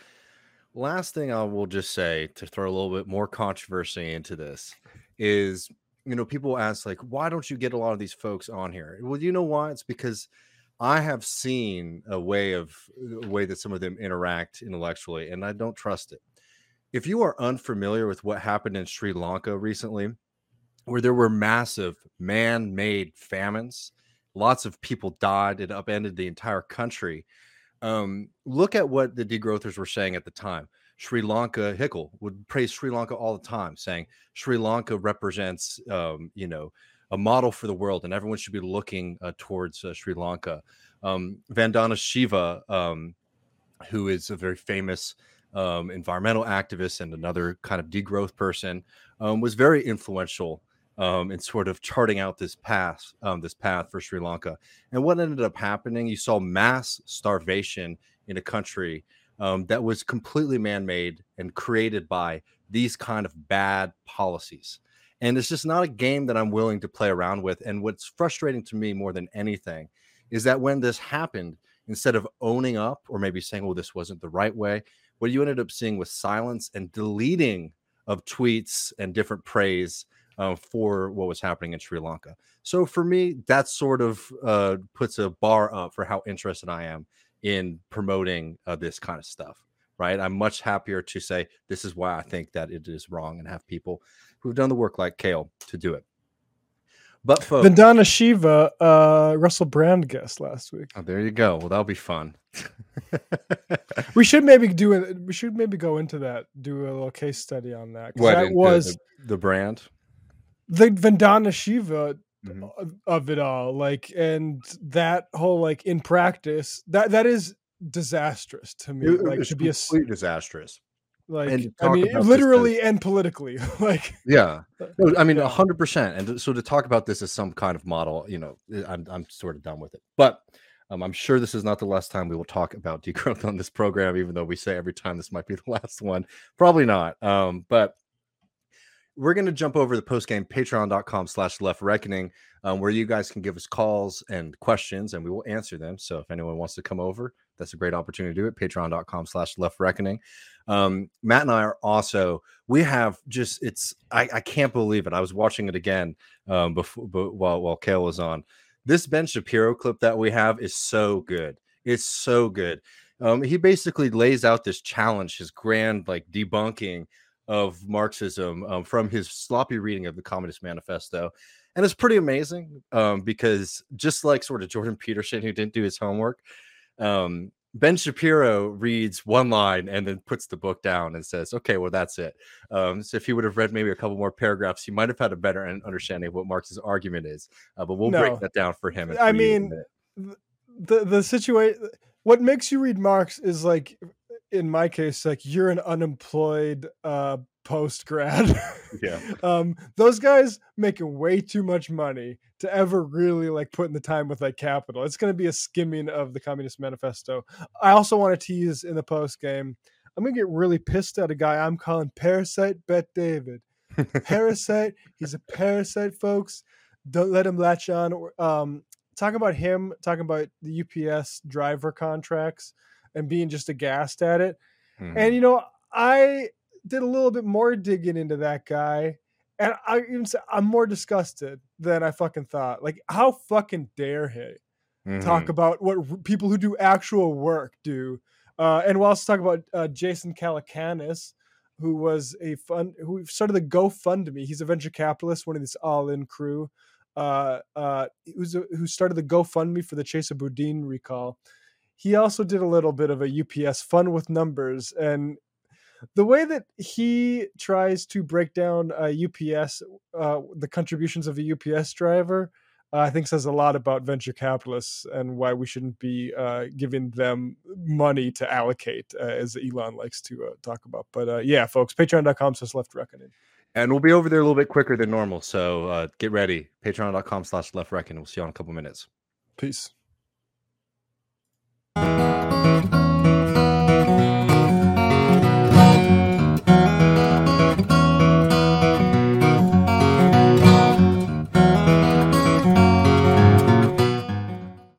Last thing I will just say, to throw a little bit more controversy into this, is, you know, people ask, like, why don't you get a lot of these folks on here? Well, you know why? It's because I have seen a way of a way that some of them interact intellectually, and I don't trust it. If you are unfamiliar with what happened in Sri Lanka recently, where there were massive man-made famines, lots of people died. It upended the entire country. Um, look at what the degrowthers were saying at the time. Sri Lanka, Hickel would praise Sri Lanka all the time, saying Sri Lanka represents, um, you know, a model for the world, and everyone should be looking uh, towards uh, Sri Lanka. Um, Vandana Shiva, um, who is a very famous um, environmental activist and another kind of degrowth person, um, was very influential Um, and sort of charting out this path, um, this path for Sri Lanka. And what ended up happening, you saw mass starvation in a country um, that was completely man-made and created by these kind of bad policies. And it's just not a game that I'm willing to play around with. And what's frustrating to me more than anything is that when this happened, instead of owning up or maybe saying, well, this wasn't the right way, what you ended up seeing was silence and deleting of tweets and different praise Uh, for what was happening in Sri Lanka. So for me, that sort of uh, puts a bar up for how interested I am in promoting uh, this kind of stuff, right? I'm much happier to say this is why I think that it is wrong and have people who've done the work like Cale to do it. But folks, Vandana Shiva, uh, Russell Brand guest last week. Oh, there you go. Well, that'll be fun. we should maybe do it. We should maybe go into that, do a little case study on that. What that was the, the, the brand? The Vandana Shiva mm-hmm. of it all, like, and that whole, like, in practice, that that is disastrous to me. It, like it's to be a completely disastrous. Like, I mean, literally as, and politically. like, yeah, no, I mean, a hundred percent. And so to talk about this as some kind of model, you know, I'm I'm sort of done with it. But um, I'm sure this is not the last time we will talk about degrowth on this program, even though we say every time this might be the last one. Probably not. Um, but. We're going to jump over the post-game patreon.com slash left reckoning, um, where you guys can give us calls and questions and we will answer them. So if anyone wants to come over, that's a great opportunity to do it. Patreon.com slash left reckoning. Um, Matt and I are also, we have just, it's, I, I can't believe it. I was watching it again um, before, but while, while Cale was on. This Ben Shapiro clip that we have is so good. It's so good. Um, he basically lays out this challenge, his grand, like, debunking of Marxism um, from his sloppy reading of the Communist Manifesto. And it's pretty amazing um, because just like sort of Jordan Peterson, who didn't do his homework, um, Ben Shapiro reads one line and then puts the book down and says, okay, well, that's it. Um, so if he would have read maybe a couple more paragraphs, he might have had a better understanding of what Marx's argument is. Uh, but we'll no. break that down for him. I mean, the, the situation, what makes you read Marx is, like, in my case, like, you're an unemployed uh, post grad. Yeah. um, those guys making way too much money to ever really like put in the time with like capital. It's going to be a skimming of the Communist Manifesto. I also want to tease in the post game. I'm going to get really pissed at a guy I'm calling Parasite Bet David. Parasite. He's a parasite, folks. Don't let him latch on. Um, talking about him, talking about the U P S driver contracts and being just aghast at it. Mm-hmm. And, you know, I did a little bit more digging into that guy. And I even say I'm more disgusted than I fucking thought. Like, how fucking dare he mm-hmm. talk about what r- people who do actual work do? Uh, and we'll also talk about uh, Jason Calacanis, who was a fund who started the GoFundMe. He's a venture capitalist, one of this all-in crew, uh, uh, who's a, who started the GoFundMe for the Chesa Boudin recall. He also did a little bit of a U P S fun with numbers, and the way that he tries to break down a U P S, uh, the contributions of a U P S driver, uh, I think says a lot about venture capitalists and why we shouldn't be uh, giving them money to allocate, uh, as Elon likes to uh, talk about. But uh, yeah, folks, patreon.com slash left reckoning. And we'll be over there a little bit quicker than normal. So uh, get ready. Patreon.com slash left reckoning. We'll see you in a couple minutes. Peace.